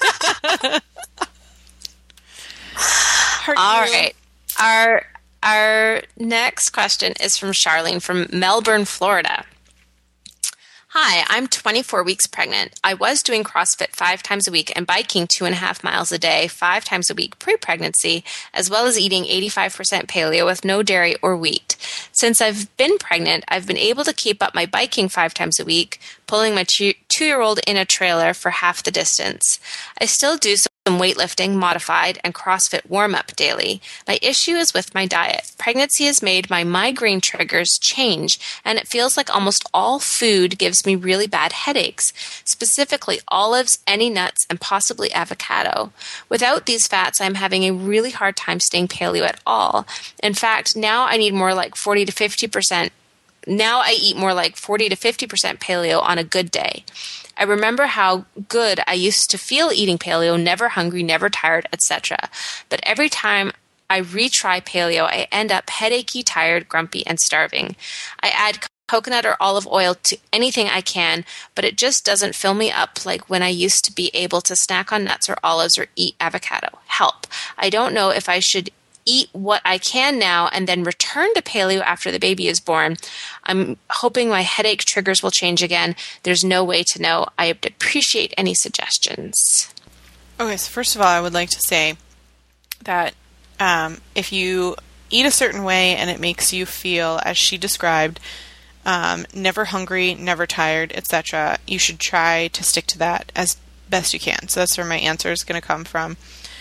All right. Our our next question is from Charlene from Melbourne, Florida. Hi, I'm twenty-four weeks pregnant. I was doing CrossFit five times a week and biking two and a half miles a day, five times a week pre-pregnancy, as well as eating eighty-five percent paleo with no dairy or wheat. Since I've been pregnant, I've been able to keep up my biking five times a week, pulling my two- two-year-old in a trailer for half the distance. I still do some weightlifting, modified, and CrossFit warm-up daily. My issue is with my diet. Pregnancy has made my migraine triggers change, and it feels like almost all food gives me really bad headaches, specifically olives, any nuts, and possibly avocado. Without these fats, I'm having a really hard time staying paleo at all. In fact, now I need more like forty to fifty percent. Now I eat more like forty to fifty percent paleo on a good day. I remember how good I used to feel eating paleo, never hungry, never tired, et cetera. But every time I retry paleo, I end up headachy, tired, grumpy, and starving. I add coconut or olive oil to anything I can, but it just doesn't fill me up like when I used to be able to snack on nuts or olives or eat avocado. Help. I don't know if I should eat what I can now and then return to paleo after the baby is born. I'm hoping my headache triggers will change again. There's no way to know. I would appreciate any suggestions. Okay, so first of all, I would like to say that um, if you eat a certain way and it makes you feel, as she described, um, never hungry, never tired, et cetera, you should try to stick to that as best you can. So that's where my answer is going to come from.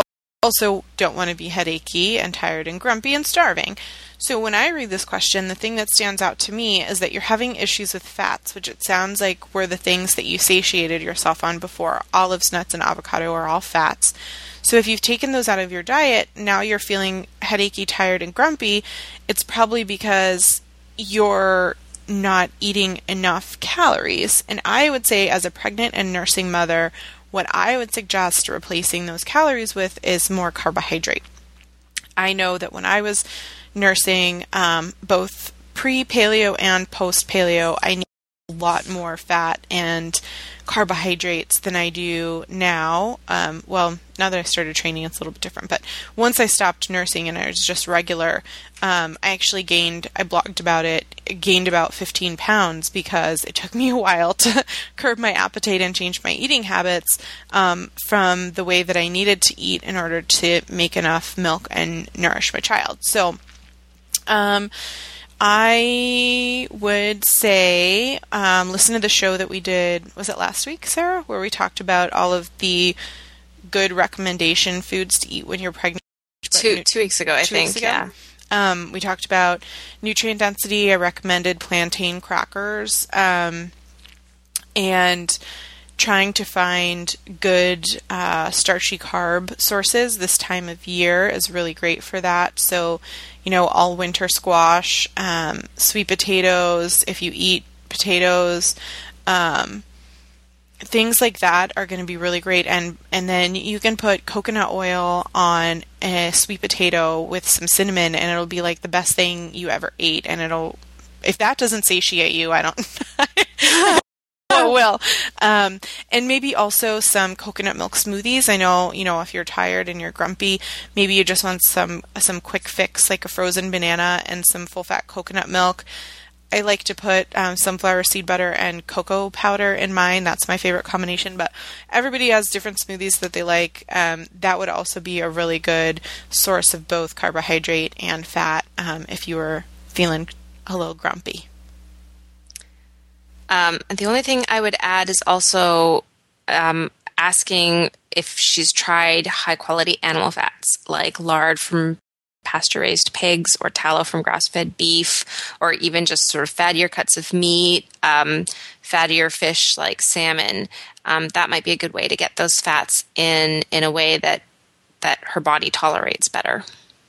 Also don't want to be headachy and tired and grumpy and starving. So when I read this question, the thing that stands out to me is that you're having issues with fats, which it sounds like were the things that you satiated yourself on before. Olives, nuts, and avocado are all fats. So if you've taken those out of your diet, now you're feeling headachy, tired, and grumpy, it's probably because you're not eating enough calories. And I would say, as a pregnant and nursing mother, what I would suggest replacing those calories with is more carbohydrate. I know that when I was nursing, um, both pre-paleo and post-paleo, I needed lot more fat and carbohydrates than I do now. Um, well, now that I started training, it's a little bit different. But once I stopped nursing and I was just regular, um, I actually gained, I blogged about it, gained about fifteen pounds because it took me a while to curb my appetite and change my eating habits um, from the way that I needed to eat in order to make enough milk and nourish my child. So, um, I would say um, listen to the show that we did, was it last week, Sarah, where we talked about all of the good recommendation foods to eat when you're pregnant? Two, two weeks ago, I two think, weeks ago? yeah. Um, we talked about nutrient density. I recommended plantain crackers um, and trying to find good uh, starchy carb sources this time of year is really great for that. So, you know, all winter squash, um, sweet potatoes, if you eat potatoes, um, things like that are going to be really great. And, and then you can put coconut oil on a sweet potato with some cinnamon and it'll be like the best thing you ever ate. And it'll, if that doesn't satiate you, I don't Oh, will. Um, and maybe also some coconut milk smoothies. I know, you know, if you're tired and you're grumpy, maybe you just want some, some quick fix, like a frozen banana and some full fat coconut milk. I like to put um, sunflower seed butter and cocoa powder in mine. That's my favorite combination, but everybody has different smoothies that they like. Um, that would also be a really good source of both carbohydrate and fat um, if you were feeling a little grumpy. Um, and the only thing I would add is also um, asking if she's tried high-quality animal fats, like lard from pasture-raised pigs or tallow from grass-fed beef, or even just sort of fattier cuts of meat, um, fattier fish like salmon. Um, that might be a good way to get those fats in in a way that, that her body tolerates better.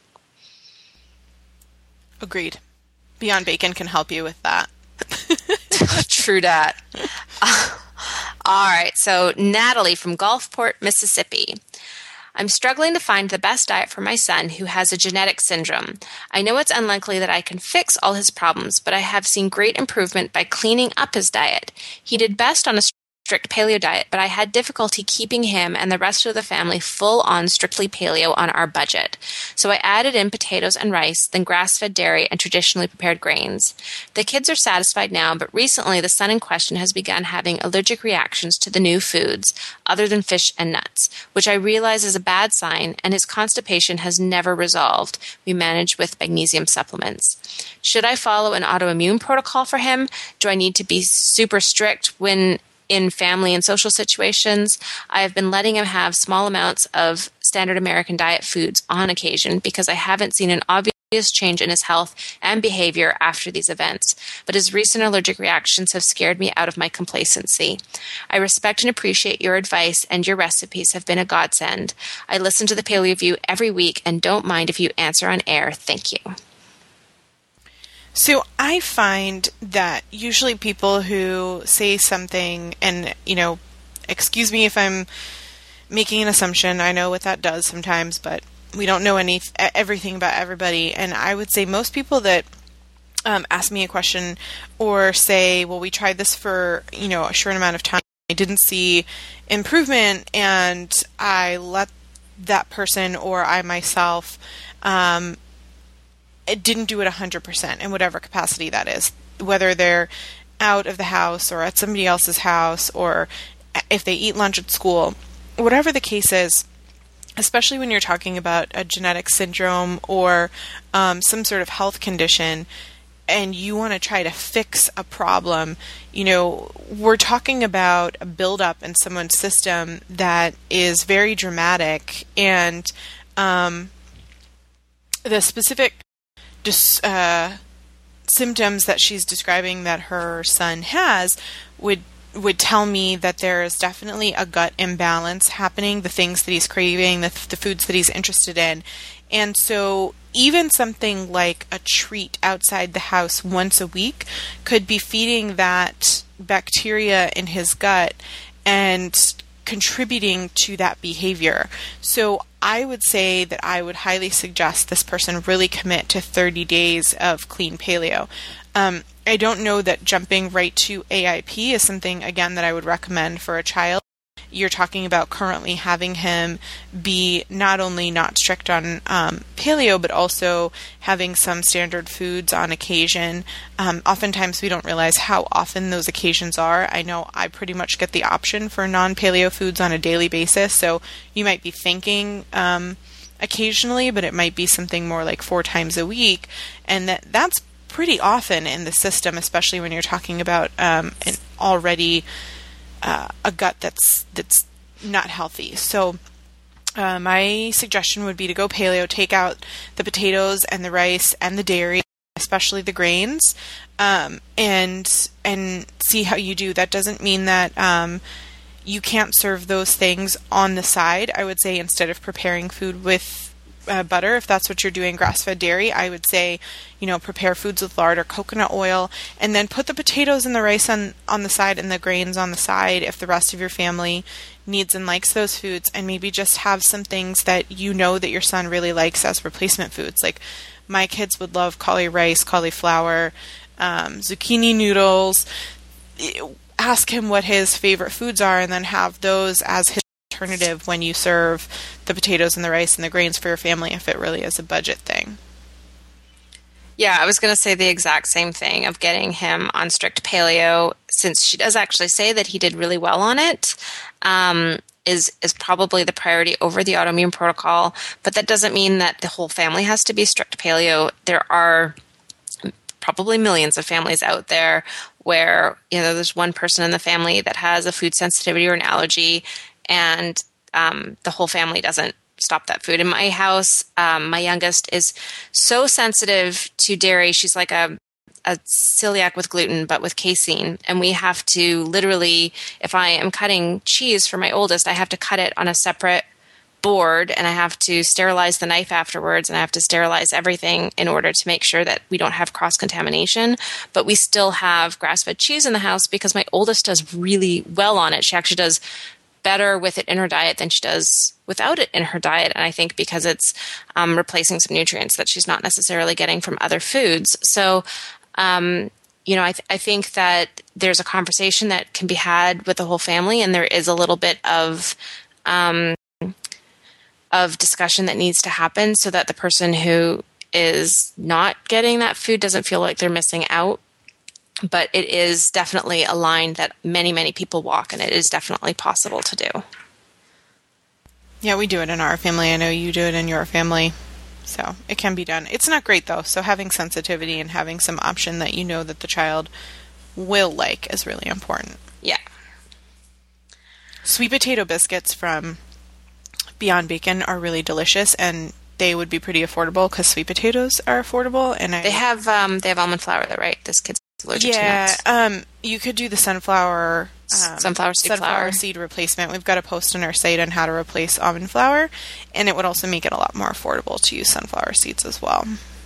Agreed. Beyond Bacon can help you with that. True dat. Uh, all right. So Natalie from Gulfport, Mississippi. I'm struggling to find the best diet for my son who has a genetic syndrome. I know it's unlikely that I can fix all his problems, but I have seen great improvement by cleaning up his diet. He did best on a strict paleo diet, but I had difficulty keeping him and the rest of the family full on strictly paleo on our budget. So I added in potatoes and rice, then grass-fed dairy and traditionally prepared grains. The kids are satisfied now, but recently the son in question has begun having allergic reactions to the new foods, other than fish and nuts, which I realize is a bad sign, and his constipation has never resolved. We manage with magnesium supplements. Should I follow an autoimmune protocol for him? Do I need to be super strict when in family and social situations? I have been letting him have small amounts of standard American diet foods on occasion because I haven't seen an obvious change in his health and behavior after these events, but his recent allergic reactions have scared me out of my complacency. I respect and appreciate your advice, and your recipes have been a godsend. I listen to the Paleo View every week and don't mind if you answer on air. Thank you. So I find that usually people who say something, and, you know, excuse me if I'm making an assumption, I know what that does sometimes, but we don't know any everything about everybody. And I would say most people that um, ask me a question or say, well, we tried this for, you know, a short amount of time, I didn't see improvement, and I let that person or I myself um it didn't do it one hundred percent in whatever capacity that is, whether they're out of the house or at somebody else's house or if they eat lunch at school, whatever the case is, especially when you're talking about a genetic syndrome or um, some sort of health condition and you want to try to fix a problem, you know, we're talking about a buildup in someone's system that is very dramatic, and um, the specific Just, uh, symptoms that she's describing that her son has would would tell me that there is definitely a gut imbalance happening, the things that he's craving, the, the foods that he's interested in. And so even something like a treat outside the house once a week could be feeding that bacteria in his gut and contributing to that behavior. So I would say that I would highly suggest this person really commit to thirty days of clean paleo. Um, I don't know that jumping right to A I P is something, again, that I would recommend for a child. You're talking about currently having him be not only not strict on um, paleo, but also having some standard foods on occasion. Um, oftentimes we don't realize how often those occasions are. I know I pretty much get the option for non-paleo foods on a daily basis, so you might be thinking um, occasionally, but it might be something more like four times a week, and that that's pretty often in the system, especially when you're talking about um, an already Uh, a gut that's that's not healthy. So uh, my suggestion would be to go paleo, take out the potatoes and the rice and the dairy, especially the grains, um, and and see how you do. That doesn't mean that um, you can't serve those things on the side. I would say instead of preparing food with Uh, butter, if that's what you're doing, grass-fed dairy, I would say, you know, prepare foods with lard or coconut oil, and then put the potatoes and the rice on, on the side and the grains on the side if the rest of your family needs and likes those foods, and maybe just have some things that you know that your son really likes as replacement foods. Like, my kids would love cauli rice, cauliflower, um, zucchini noodles. Ask him what his favorite foods are, and then have those as his alternative when you serve the potatoes and the rice and the grains for your family, if it really is a budget thing. Yeah, I was going to say the exact same thing of getting him on strict paleo, since she does actually say that he did really well on it, um, is is probably the priority over the autoimmune protocol. But that doesn't mean that the whole family has to be strict paleo. There are probably millions of families out there where, you know, there's one person in the family that has a food sensitivity or an allergy, and um, the whole family doesn't stop that food. In my house, um, my youngest is so sensitive to dairy. She's like a, a celiac with gluten, but with casein. And we have to literally, if I am cutting cheese for my oldest, I have to cut it on a separate board, and I have to sterilize the knife afterwards, and I have to sterilize everything in order to make sure that we don't have cross-contamination. But we still have grass-fed cheese in the house because my oldest does really well on it. She actually does better with it in her diet than she does without it in her diet. And I think because it's um, replacing some nutrients that she's not necessarily getting from other foods. So, um, you know, I, th- I think that there's a conversation that can be had with the whole family, and there is a little bit of um, of discussion that needs to happen so that the person who is not getting that food doesn't feel like they're missing out. But it is definitely a line that many, many people walk, and it is definitely possible to do. Yeah, we do it in our family. I know you do it in your family. So it can be done. It's not great, though. So having sensitivity and having some option that you know that the child will like is really important. Yeah. Sweet potato biscuits from Beyond Bacon are really delicious, and they would be pretty affordable because sweet potatoes are affordable. And I, They have um, they have almond flour, though, right? This kid's allergic to yeah, nuts. um, you could do the sunflower um, Sunflower seed sunflower flour. seed replacement. We've got a post on our site on how to replace almond flour, and it would also make it a lot more affordable to use sunflower seeds as well.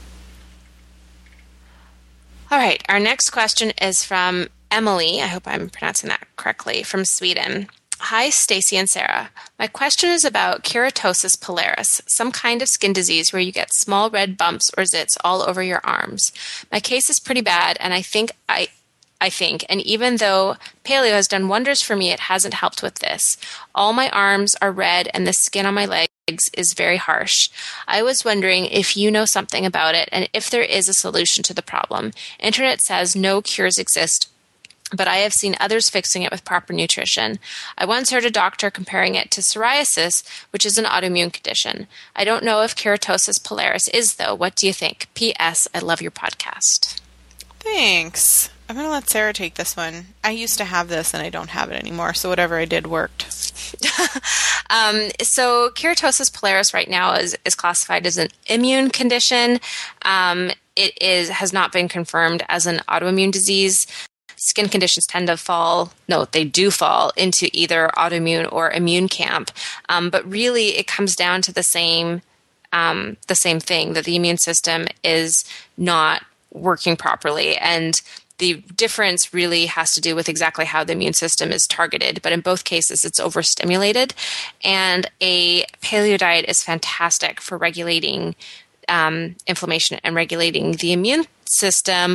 All right, our next question is from Emily. I hope I'm pronouncing that correctly, from Sweden. Hi, Stacy and Sarah. My question is about keratosis pilaris, some kind of skin disease where you get small red bumps or zits all over your arms. My case is pretty bad, and I think I I think, and even though paleo has done wonders for me, it hasn't helped with this. All my arms are red, and the skin on my legs is very harsh. I was wondering if you know something about it, and if there is a solution to the problem. Internet says no cures exist, but I have seen others fixing it with proper nutrition. I once heard a doctor comparing it to psoriasis, which is an autoimmune condition. I don't know if keratosis pilaris is, though. What do you think? P S. I love your podcast. Thanks. I'm going to let Sarah take this one. I used to have this, and I don't have it anymore, so whatever I did worked. um, so keratosis pilaris right now is, is classified as an immune condition. Um, it is has not been confirmed as an autoimmune disease. Skin conditions tend to fall, no, they do fall into either autoimmune or immune camp. Um, but really, it comes down to the same, um, the same thing, that the immune system is not working properly. And the difference really has to do with exactly how the immune system is targeted. But in both cases, it's overstimulated. And a paleo diet is fantastic for regulating um, inflammation and regulating the immune system.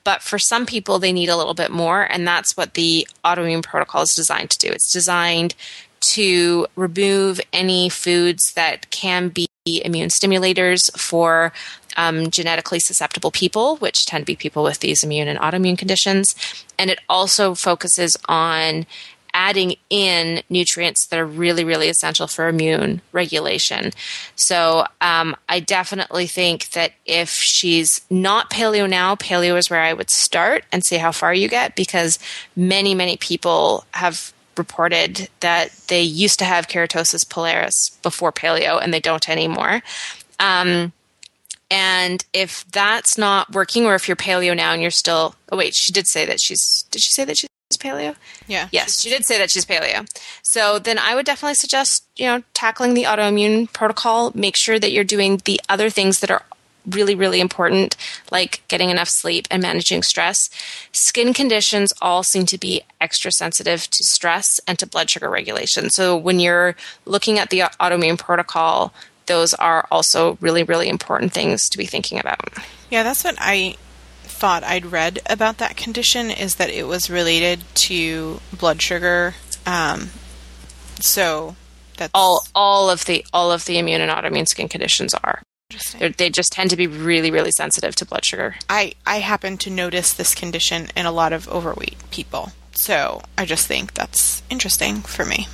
But for some people, they need a little bit more, and that's what the autoimmune protocol is designed to do. It's designed to remove any foods that can be immune stimulators for um, genetically susceptible people, which tend to be people with these immune and autoimmune conditions. And it also focuses on adding in nutrients that are really, really essential for immune regulation. So um, I definitely think that if she's not paleo now, paleo is where I would start and see how far you get, because many, many people have reported that they used to have keratosis pilaris before paleo and they don't anymore. Um, and if that's not working, or if you're paleo now and you're still, oh wait, she did say that she's, did she say that she's paleo? Yeah. Yes, she did say that she's paleo. So then I would definitely suggest, you know, tackling the autoimmune protocol. Make sure that you're doing the other things that are really, really important, like getting enough sleep and managing stress. Skin conditions all seem to be extra sensitive to stress and to blood sugar regulation. So when you're looking at the autoimmune protocol, those are also really, really important things to be thinking about. Yeah, that's what I thought I'd read about that condition, is that it was related to blood sugar. Um, so that's all all of the all of the immune and autoimmune skin conditions are. They're, they just tend to be really, really sensitive to blood sugar. I, I happen to notice this condition in a lot of overweight people. So I just think that's interesting for me.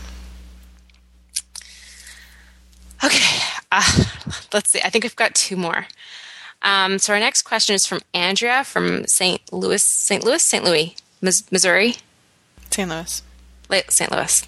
Okay, uh, let's see. I think we've got two more. Um, so our next question is from Andrea from Saint Louis, Saint Louis, Saint Louis, Missouri. Saint Louis. Saint Louis.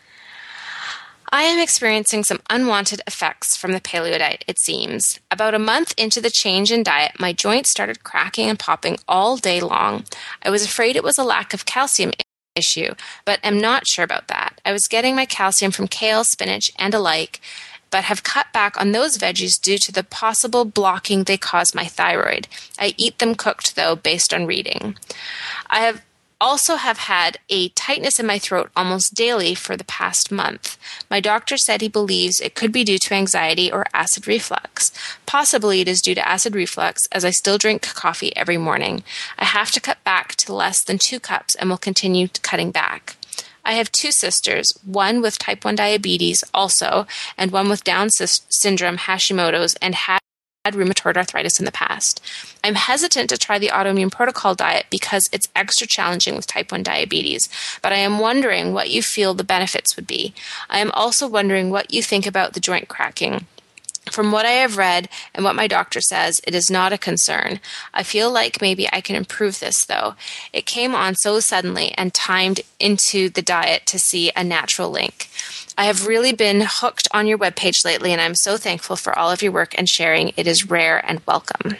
I am experiencing some unwanted effects from the paleo diet, it seems. About a month into the change in diet, my joints started cracking and popping all day long. I was afraid it was a lack of calcium issue, but am not sure about that. I was getting my calcium from kale, spinach, and alike, but have cut back on those veggies due to the possible blocking they cause my thyroid. I eat them cooked, though, based on reading. I have also have had a tightness in my throat almost daily for the past month. My doctor said he believes it could be due to anxiety or acid reflux. Possibly it is due to acid reflux, as I still drink coffee every morning. I have to cut back to less than two cups and will continue cutting back. I have two sisters, one with type one diabetes also, and one with Down syndrome, Hashimoto's, and had rheumatoid arthritis in the past. I'm hesitant to try the autoimmune protocol diet because it's extra challenging with type one diabetes, but I am wondering what you feel the benefits would be. I am also wondering what you think about the joint cracking. From what I have read and what my doctor says, it is not a concern. I feel like maybe I can improve this, though. It came on so suddenly and timed into the diet to see a natural link. I have really been hooked on your webpage lately, and I'm so thankful for all of your work and sharing. It is rare and welcome.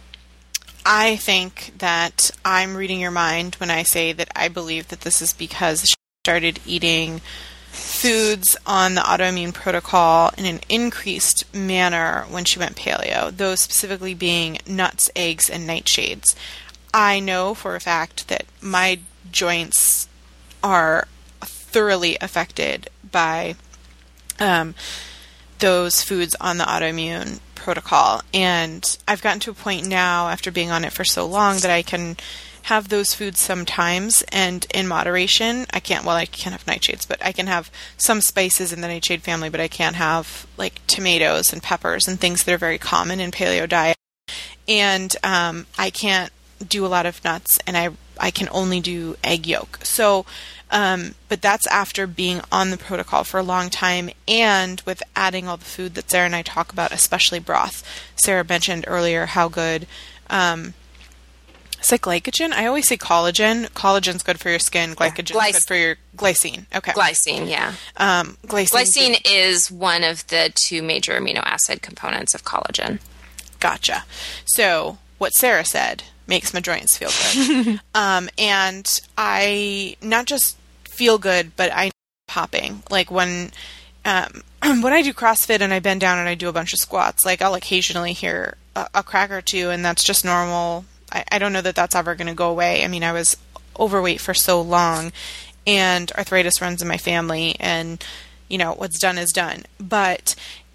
I think that I'm reading your mind when I say that I believe that this is because she started eating foods on the autoimmune protocol in an increased manner when she went paleo, those specifically being nuts, eggs, and nightshades. I know for a fact that my joints are thoroughly affected by um, those foods on the autoimmune protocol, and I've gotten to a point now, after being on it for so long, that I can have those foods sometimes and in moderation. I can't, well, I can't have nightshades, but I can have some spices in the nightshade family, but I can't have like tomatoes and peppers and things that are very common in paleo diet. And um, I can't do a lot of nuts, and I I can only do egg yolk. So, um, but that's after being on the protocol for a long time and with adding all the food that Sarah and I talk about, especially broth. Sarah mentioned earlier how good um, Is it glycogen? I always say collagen. Collagen's good for your skin. Glycogen's yeah. Glyc- good for your glycine. Okay. Glycine, yeah. Um, glycine glycine is one of the two major amino acid components of collagen. Gotcha. So what Sarah said makes my joints feel good. um, and I not just feel good, but I popping. Like when um, when I do CrossFit and I bend down and I do a bunch of squats, like I'll occasionally hear a, a crack or two, and that's just normal. I, I don't know that that's ever going to go away. I mean, I was overweight for so long, and arthritis runs in my family, and, you know, what's done is done. But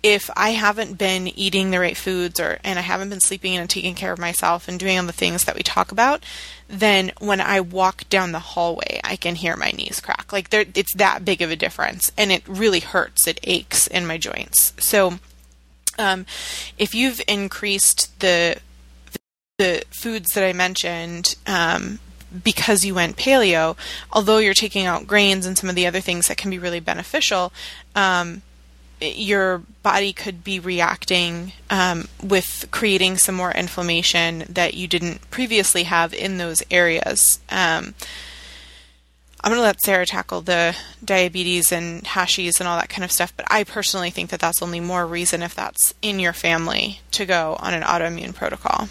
if I haven't been eating the right foods or and I haven't been sleeping and taking care of myself and doing all the things that we talk about, then when I walk down the hallway, I can hear my knees crack. Like there, it's that big of a difference, and it really hurts. It aches in my joints. So um, if you've increased the the foods that I mentioned um, because you went paleo, although you're taking out grains and some of the other things that can be really beneficial, um, your body could be reacting um, with creating some more inflammation that you didn't previously have in those areas. Um, I'm going to let Sarah tackle the diabetes and Hashis and all that kind of stuff, but I personally think that that's only more reason, if that's in your family, to go on an autoimmune protocol.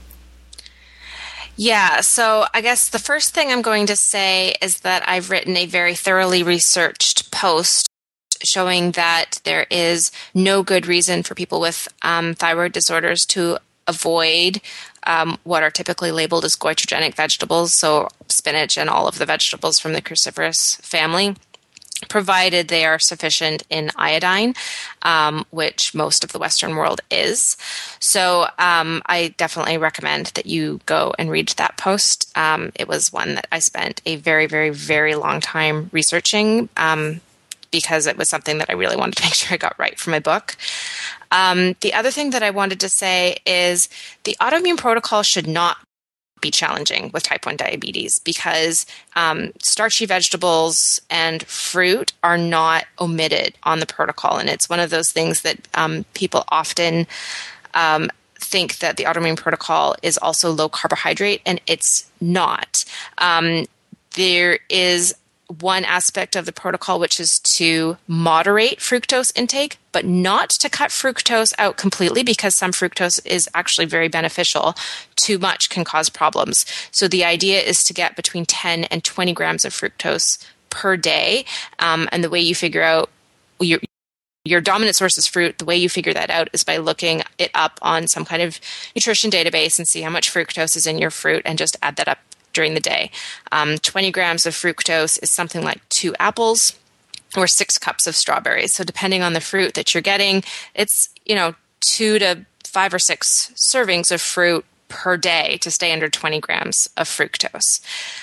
Yeah, so I guess the first thing I'm going to say is that I've written a very thoroughly researched post showing that there is no good reason for people with um, thyroid disorders to avoid um, what are typically labeled as goitrogenic vegetables, so spinach and all of the vegetables from the cruciferous family, provided they are sufficient in iodine, um, which most of the Western world is. So um, I definitely recommend that you go and read that post. Um, it was one that I spent a very, very, very long time researching um, because it was something that I really wanted to make sure I got right for my book. Um, the other thing that I wanted to say is the autoimmune protocol should not be challenging with type one diabetes because um, starchy vegetables and fruit are not omitted on the protocol. And it's one of those things that um, people often um, think that the autoimmune protocol is also low carbohydrate, and it's not. Um, there is one aspect of the protocol, which is to moderate fructose intake, but not to cut fructose out completely, because some fructose is actually very beneficial. Too much can cause problems. So the idea is to get between ten and twenty grams of fructose per day. Um, and the way you figure out your your dominant source is fruit. The way you figure that out is by looking it up on some kind of nutrition database and see how much fructose is in your fruit and just add that up during the day. Um, twenty grams of fructose is something like two apples or six cups of strawberries. So depending on the fruit that you're getting, it's, you know, two to five or six servings of fruit per day to stay under twenty grams of fructose.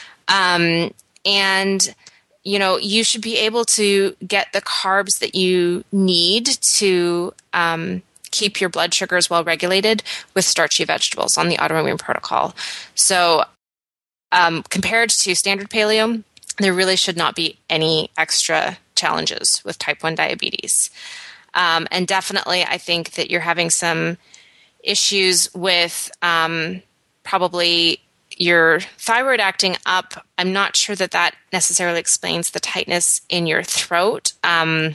Um, and, you know, you should be able to get the carbs that you need to um, keep your blood sugars well regulated with starchy vegetables on the autoimmune protocol. So Um, compared to standard paleo, there really should not be any extra challenges with type one diabetes. Um, and definitely, I think that you're having some issues with um, probably your thyroid acting up. I'm not sure that that necessarily explains the tightness in your throat. Um,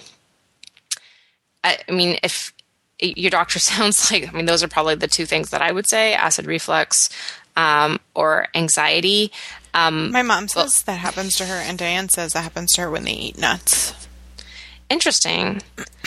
I, I mean, if your doctor sounds like, I mean, those are probably the two things that I would say, acid reflux Um, or anxiety. Um, My mom says well, that happens to her, and Diane says that happens to her when they eat nuts. Interesting.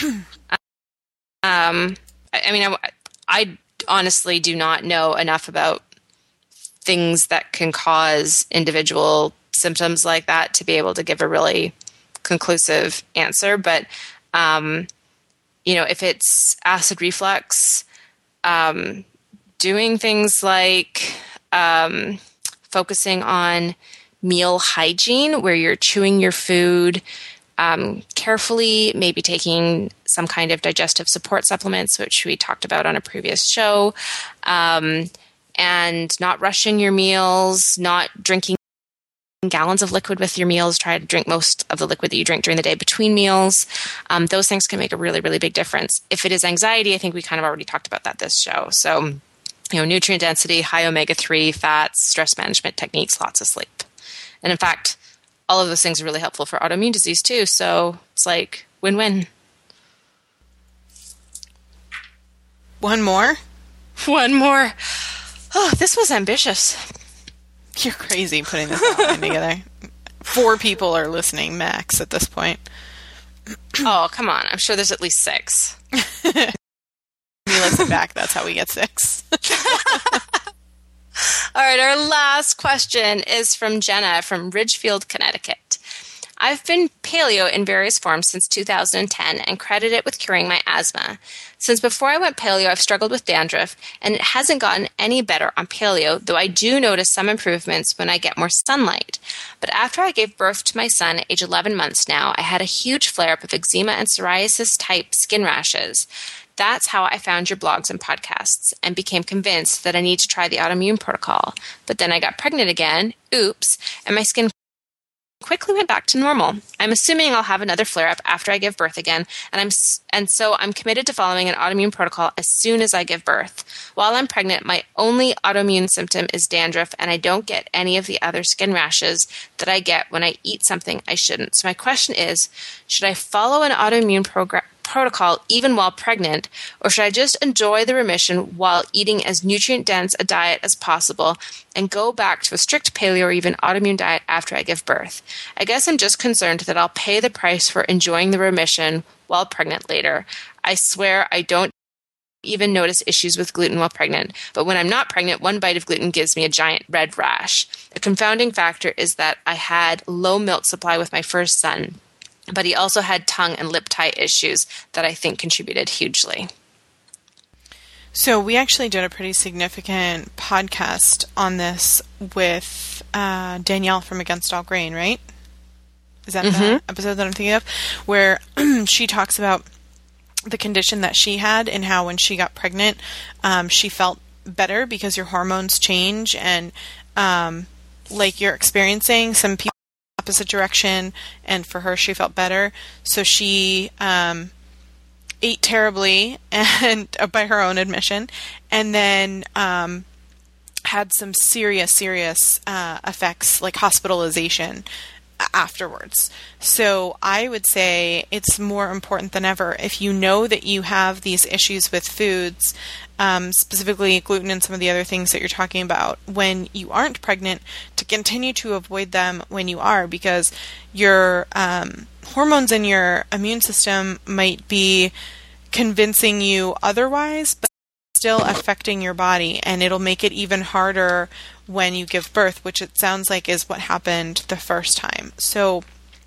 um, I, I mean, I, I honestly do not know enough about things that can cause individual symptoms like that to be able to give a really conclusive answer. But, um, you know, if it's acid reflux, um, doing things like um, focusing on meal hygiene, where you're chewing your food um, carefully, maybe taking some kind of digestive support supplements, which we talked about on a previous show, um, and not rushing your meals, not drinking gallons of liquid with your meals. Try to drink most of the liquid that you drink during the day between meals. Um, those things can make a really, really big difference. If it is anxiety, I think we kind of already talked about that this show. So, you know, nutrient density, high omega three fats, stress management techniques, lots of sleep. And in fact, all of those things are really helpful for autoimmune disease too. So it's like win-win. One more? One more. Oh, this was ambitious. You're crazy putting this outline together. Four people are listening max at this point. Oh, come on. I'm sure there's at least six. You listen back, that's how we get six. All right, our last question is from Jenna from Ridgefield, Connecticut. I've been paleo in various forms since two thousand ten and credit it with curing my asthma. Since before I went paleo, I've struggled with dandruff, and it hasn't gotten any better on paleo, though I do notice some improvements when I get more sunlight. But after I gave birth to my son at age eleven months now, I had a huge flare-up of eczema and psoriasis-type skin rashes. That's how I found your blogs and podcasts and became convinced that I need to try the autoimmune protocol. But then I got pregnant again, oops, and my skin quickly went back to normal. I'm assuming I'll have another flare-up after I give birth again, and I'm and so I'm committed to following an autoimmune protocol as soon as I give birth. While I'm pregnant, my only autoimmune symptom is dandruff, and I don't get any of the other skin rashes that I get when I eat something I shouldn't. So my question is, should I follow an autoimmune program? protocol even while pregnant, or should I just enjoy the remission while eating as nutrient-dense a diet as possible and go back to a strict paleo or even autoimmune diet after I give birth? I guess I'm just concerned that I'll pay the price for enjoying the remission while pregnant later. I swear I don't even notice issues with gluten while pregnant, but when I'm not pregnant, one bite of gluten gives me a giant red rash. A confounding factor is that I had low milk supply with my first son, but he also had tongue and lip tie issues that I think contributed hugely. So we actually did a pretty significant podcast on this with uh, Danielle from Against All Grain, right? Is that mm-hmm. the episode that I'm thinking of? Where she talks about the condition that she had and how when she got pregnant, um, she felt better because your hormones change, and um, like you're experiencing some people opposite direction, and for her she felt better, so she um, ate terribly and uh, by her own admission, and then um, had some serious serious uh, effects like hospitalization afterwards. So I would say it's more important than ever, if you know that you have these issues with foods, um, specifically gluten and some of the other things that you're talking about, when you aren't pregnant, to continue to avoid them when you are, because your um, hormones in your immune system might be convincing you otherwise, but still affecting your body, and it'll make it even harder when you give birth, which it sounds like is what happened the first time. So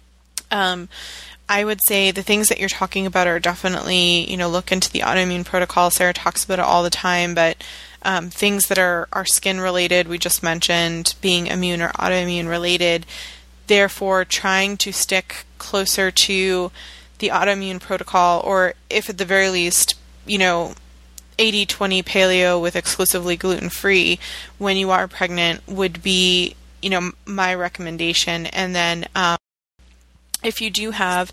um, I would say the things that you're talking about are definitely, you know, look into the autoimmune protocol. Sarah talks about it all the time, but um, things that are, are skin related, we just mentioned being immune or autoimmune related, therefore trying to stick closer to the autoimmune protocol, or if at the very least, you know, eighty twenty paleo with exclusively gluten-free when you are pregnant would be, you know, my recommendation. And then um, if you do have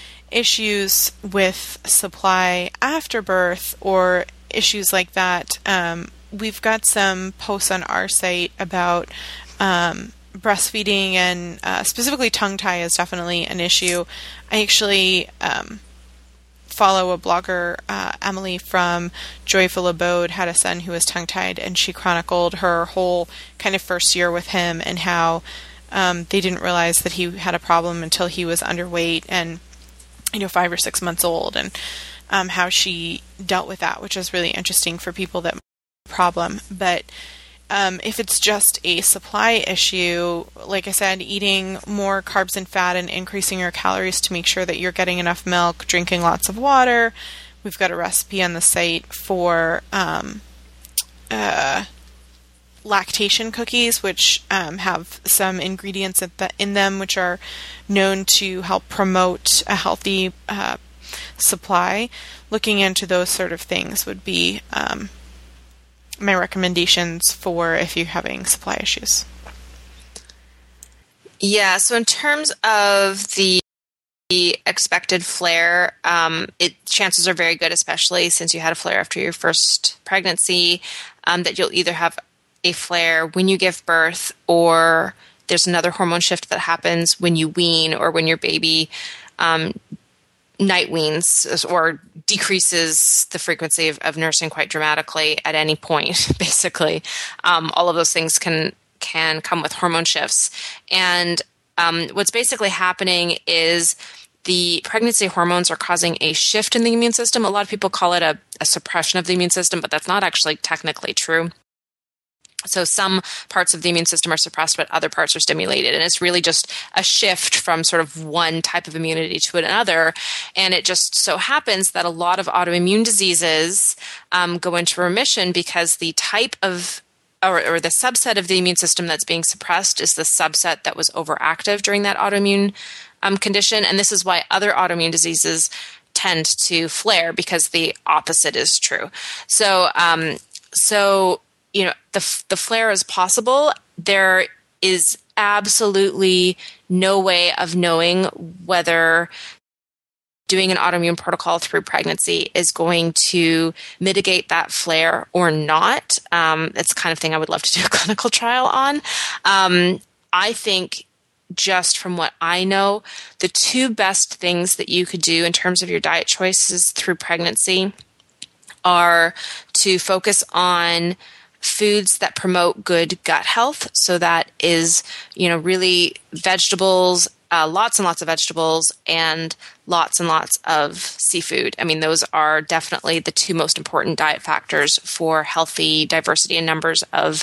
issues with supply after birth or issues like that, um, we've got some posts on our site about um, breastfeeding, and uh, specifically tongue tie is definitely an issue. I actually um, follow a blogger, uh, Emily from Joyful Abode, had a son who was tongue-tied, and she chronicled her whole kind of first year with him and how um, they didn't realize that he had a problem until he was underweight and, you know, five or six months old, and um, how she dealt with that, which is really interesting for people that have a problem. But Um, if it's just a supply issue, like I said, eating more carbs and fat and increasing your calories to make sure that you're getting enough milk, drinking lots of water. We've got a recipe on the site for um, uh, lactation cookies, which um, have some ingredients at the, in them which are known to help promote a healthy uh, supply. Looking into those sort of things would be um, my recommendations for if you're having supply issues. Yeah, so in terms of the expected flare, um, it chances are very good, especially since you had a flare after your first pregnancy, um, that you'll either have a flare when you give birth, or there's another hormone shift that happens when you wean, or when your baby um, night weans or decreases the frequency of, of nursing quite dramatically at any point, basically. Um, all of those things can can come with hormone shifts. And um, what's basically happening is the pregnancy hormones are causing a shift in the immune system. A lot of people call it a, a suppression of the immune system, but that's not actually technically true. So some parts of the immune system are suppressed, but other parts are stimulated. And it's really just a shift from sort of one type of immunity to another. And it just so happens that a lot of autoimmune diseases um, go into remission because the type of Or, or the subset of the immune system that's being suppressed is the subset that was overactive during that autoimmune um, condition. And this is why other autoimmune diseases tend to flare, because the opposite is true. So, um, so you know, the the flare is possible. There is absolutely no way of knowing whether doing an autoimmune protocol through pregnancy is going to mitigate that flare or not. Um, it's the kind of thing I would love to do a clinical trial on. Um, I think, just from what I know, the two best things that you could do in terms of your diet choices through pregnancy are to focus on foods that promote good gut health. So that is, you know, really vegetables, uh, lots and lots of vegetables, and lots and lots of seafood. I mean, those are definitely the two most important diet factors for healthy diversity and numbers of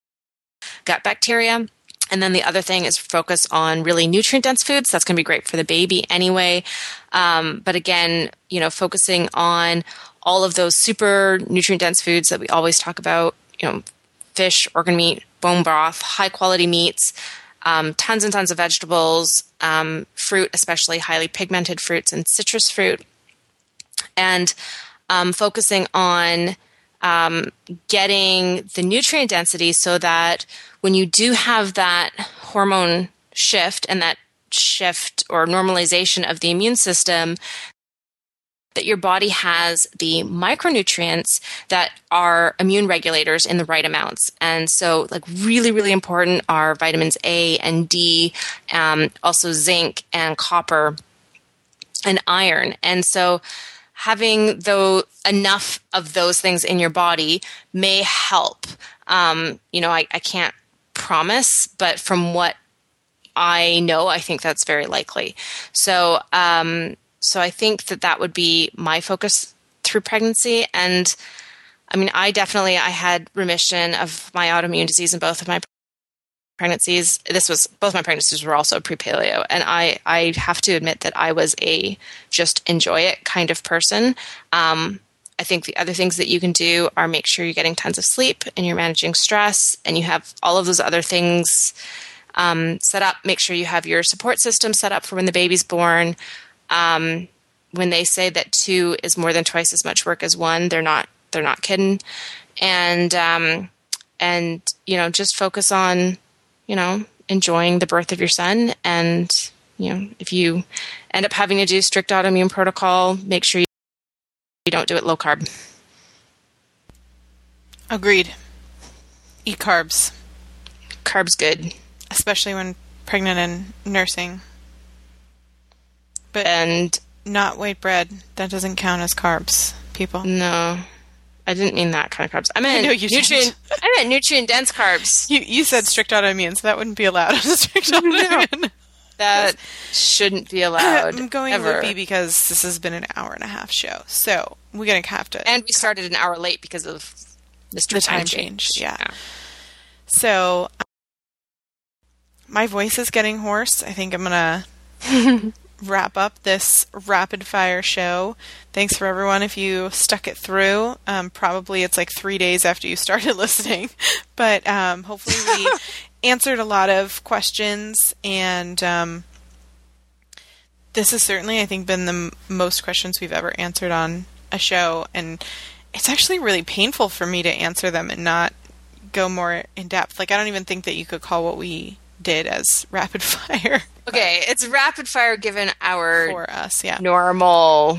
gut bacteria. And then the other thing is focus on really nutrient-dense foods. That's going to be great for the baby anyway. Um, but again, you know, focusing on all of those super nutrient-dense foods that we always talk about, you know, fish, organ meat, bone broth, high-quality meats, um, tons and tons of vegetables, um, fruit, especially highly pigmented fruits and citrus fruit, and um, focusing on um, getting the nutrient density so that when you do have that hormone shift and that shift or normalization of the immune system, that your body has the micronutrients that are immune regulators in the right amounts. And so, like, really, really important are vitamins A and D, um, also zinc and copper and iron. And so having though enough of those things in your body may help. Um, you know, I, I can't promise, but from what I know, I think that's very likely. So, um, So I think that that would be my focus through pregnancy. And I mean, I definitely, I had remission of my autoimmune disease in both of my pregnancies. This was, both my pregnancies were also pre-paleo. And I, I have to admit that I was a just enjoy it kind of person. Um, I think the other things that you can do are make sure you're getting tons of sleep and you're managing stress and you have all of those other things um, set up. Make sure you have your support system set up for when the baby's born. Um, when they say that two is more than twice as much work as one, they're not, they're not kidding. And, um, and, you know, just focus on, you know, enjoying the birth of your son. And, you know, if you end up having to do strict autoimmune protocol, make sure you, you don't do it low carb. Agreed. Eat carbs. Carbs good. Especially when pregnant and nursing. But and not white bread. That doesn't count as carbs, people. No, I didn't mean that kind of carbs. I meant I know you nutrient. I meant nutrient dense carbs. You you said strict autoimmune, so that wouldn't be allowed as a strict autoimmune. No, that shouldn't be allowed. I'm going ever. loopy because this has been an hour and a half show, so we're gonna have to. And we started an hour late because of Mister the time, time change. change. Yeah. yeah. So my voice is getting hoarse. I think I'm gonna wrap up this rapid fire show. Thanks for everyone if you stuck it through. Um, probably it's like three days after you started listening, but um, hopefully we answered a lot of questions, and um, this has certainly, I think, been the m- most questions we've ever answered on a show, and it's actually really painful for me to answer them and not go more in depth. Like, I don't even think that you could call what we did as rapid fire. Okay, it's rapid fire given our for us, yeah. normal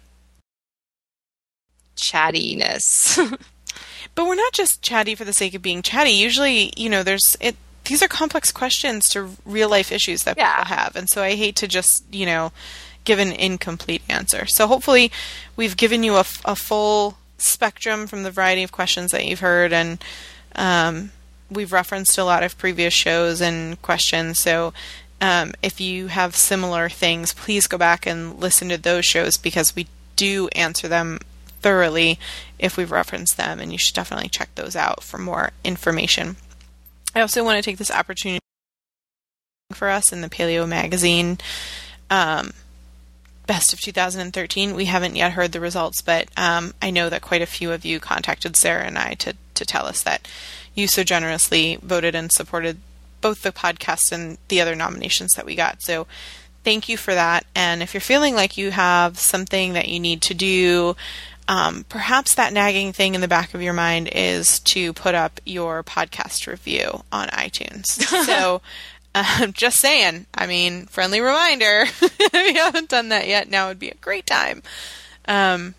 chattiness. But we're not just chatty for the sake of being chatty. Usually, you know, there's it. These are complex questions to real life issues that yeah. people have, and so I hate to just, you know, give an incomplete answer. So hopefully, we've given you a, a full spectrum from the variety of questions that you've heard, and um, we've referenced a lot of previous shows and questions. So um, if you have similar things, please go back and listen to those shows because we do answer them thoroughly if we've referenced them, and you should definitely check those out for more information. I also want to take this opportunity for us in the Paleo Magazine um, Best of two thousand thirteen. We haven't yet heard the results, but um, I know that quite a few of you contacted Sarah and I to, to tell us that you so generously voted and supported both the podcast and the other nominations that we got. So thank you for that. And if you're feeling like you have something that you need to do, um, perhaps that nagging thing in the back of your mind is to put up your podcast review on iTunes. So um, just saying, I mean, friendly reminder, if you haven't done that yet, now would be a great time. Um,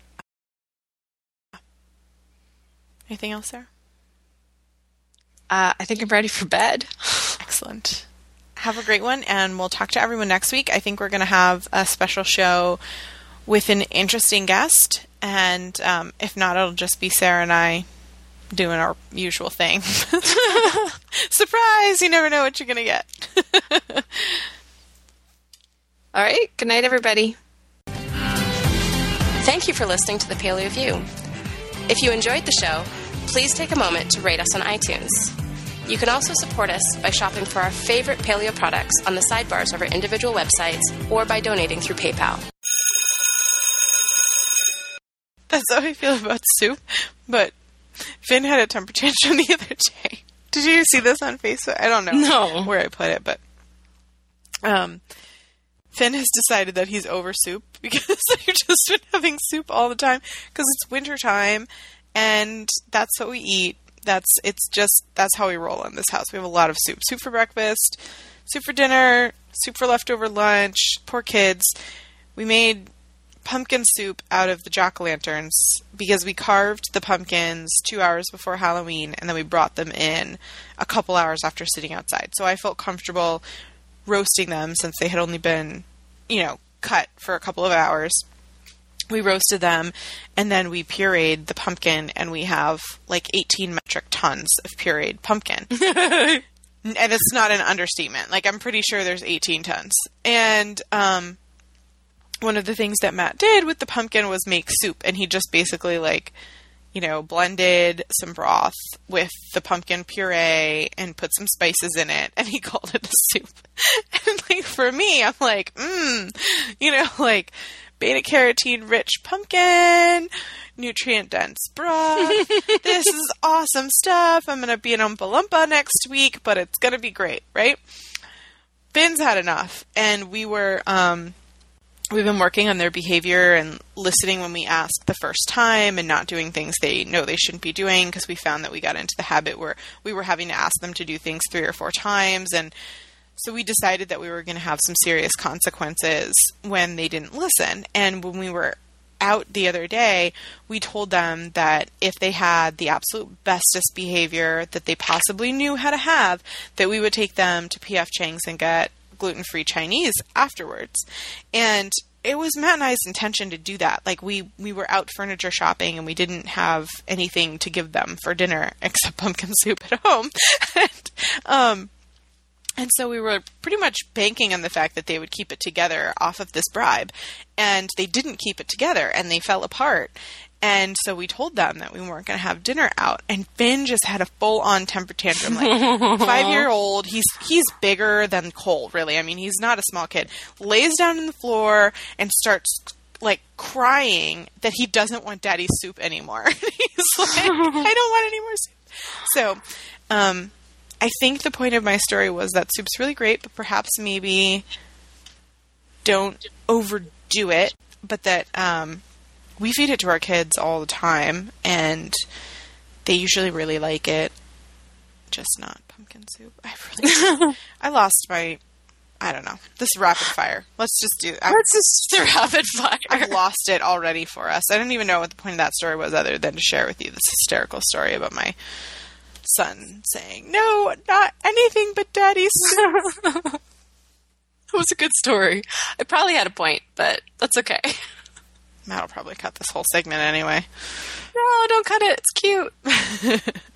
anything else, Sarah? Uh, I think I'm ready for bed. Excellent. Have a great one, and we'll talk to everyone next week. I think we're going to have a special show with an interesting guest, and um, if not, it'll just be Sarah and I doing our usual thing. Surprise! You never know what you're going to get. All right. Good night, everybody. Thank you for listening to the Paleo View. If you enjoyed the show, please take a moment to rate us on iTunes. You can also support us by shopping for our favorite paleo products on the sidebars of our individual websites or by donating through PayPal. That's how I feel about soup, but Finn had a temper tantrum the other day. Did you see this on Facebook? I don't know No. where I put it, but um, Finn has decided that he's over soup because we've just been having soup all the time because it's winter time and that's what we eat. That's it's just that's how we roll in this house. We have a lot of soup. Soup for breakfast, soup for dinner, soup for leftover lunch. Poor kids. We made pumpkin soup out of the jack-o'-lanterns because we carved the pumpkins two hours before Halloween and then we brought them in a couple hours after sitting outside. So I felt comfortable roasting them since they had only been, you know, cut for a couple of hours. We roasted them, and then we pureed the pumpkin, and we have like eighteen metric tons of pureed pumpkin. And it's not an understatement. Like, I'm pretty sure there's eighteen tons. And um, one of the things that Matt did with the pumpkin was make soup, and he just basically, like, you know, blended some broth with the pumpkin puree and put some spices in it, and he called it a soup. And, like, for me, I'm like, mmm, you know, like, beta-carotene rich pumpkin, nutrient-dense broth. This is awesome stuff. I'm going to be an Oompa Loompa next week, but it's going to be great, right? Finn's had enough, and we were, um, we've been working on their behavior and listening when we ask the first time and not doing things they know they shouldn't be doing because we found that we got into the habit where we were having to ask them to do things three or four times, and so we decided that we were going to have some serious consequences when they didn't listen. And when we were out the other day, we told them that if they had the absolute bestest behavior that they possibly knew how to have, that we would take them to P F Chang's and get gluten-free Chinese afterwards. And it was Matt and I's intention to do that. Like, we, we were out furniture shopping and we didn't have anything to give them for dinner except pumpkin soup at home. and, um, And so we were pretty much banking on the fact that they would keep it together off of this bribe. And they didn't keep it together, and they fell apart. And so we told them that we weren't going to have dinner out. And Finn just had a full-on temper tantrum. Like, five-year-old, he's he's bigger than Cole, really. I mean, he's not a small kid. Lays down on the floor and starts, like, crying that he doesn't want Daddy's soup anymore. He's like, I don't want any more soup. So, um... I think the point of my story was that soup's really great, but perhaps maybe don't overdo it, but that um, we feed it to our kids all the time, and they usually really like it, just not pumpkin soup. I really I lost my, I don't know, this rapid fire. Let's just do I, Let's just the rapid fire. I've lost it already for us. I don't even know what the point of that story was other than to share with you this hysterical story about my son saying, no, not anything but Daddy's soup. It was a good story. I probably had a point, but that's okay. Matt will probably cut this whole segment anyway. No, don't cut it. It's cute.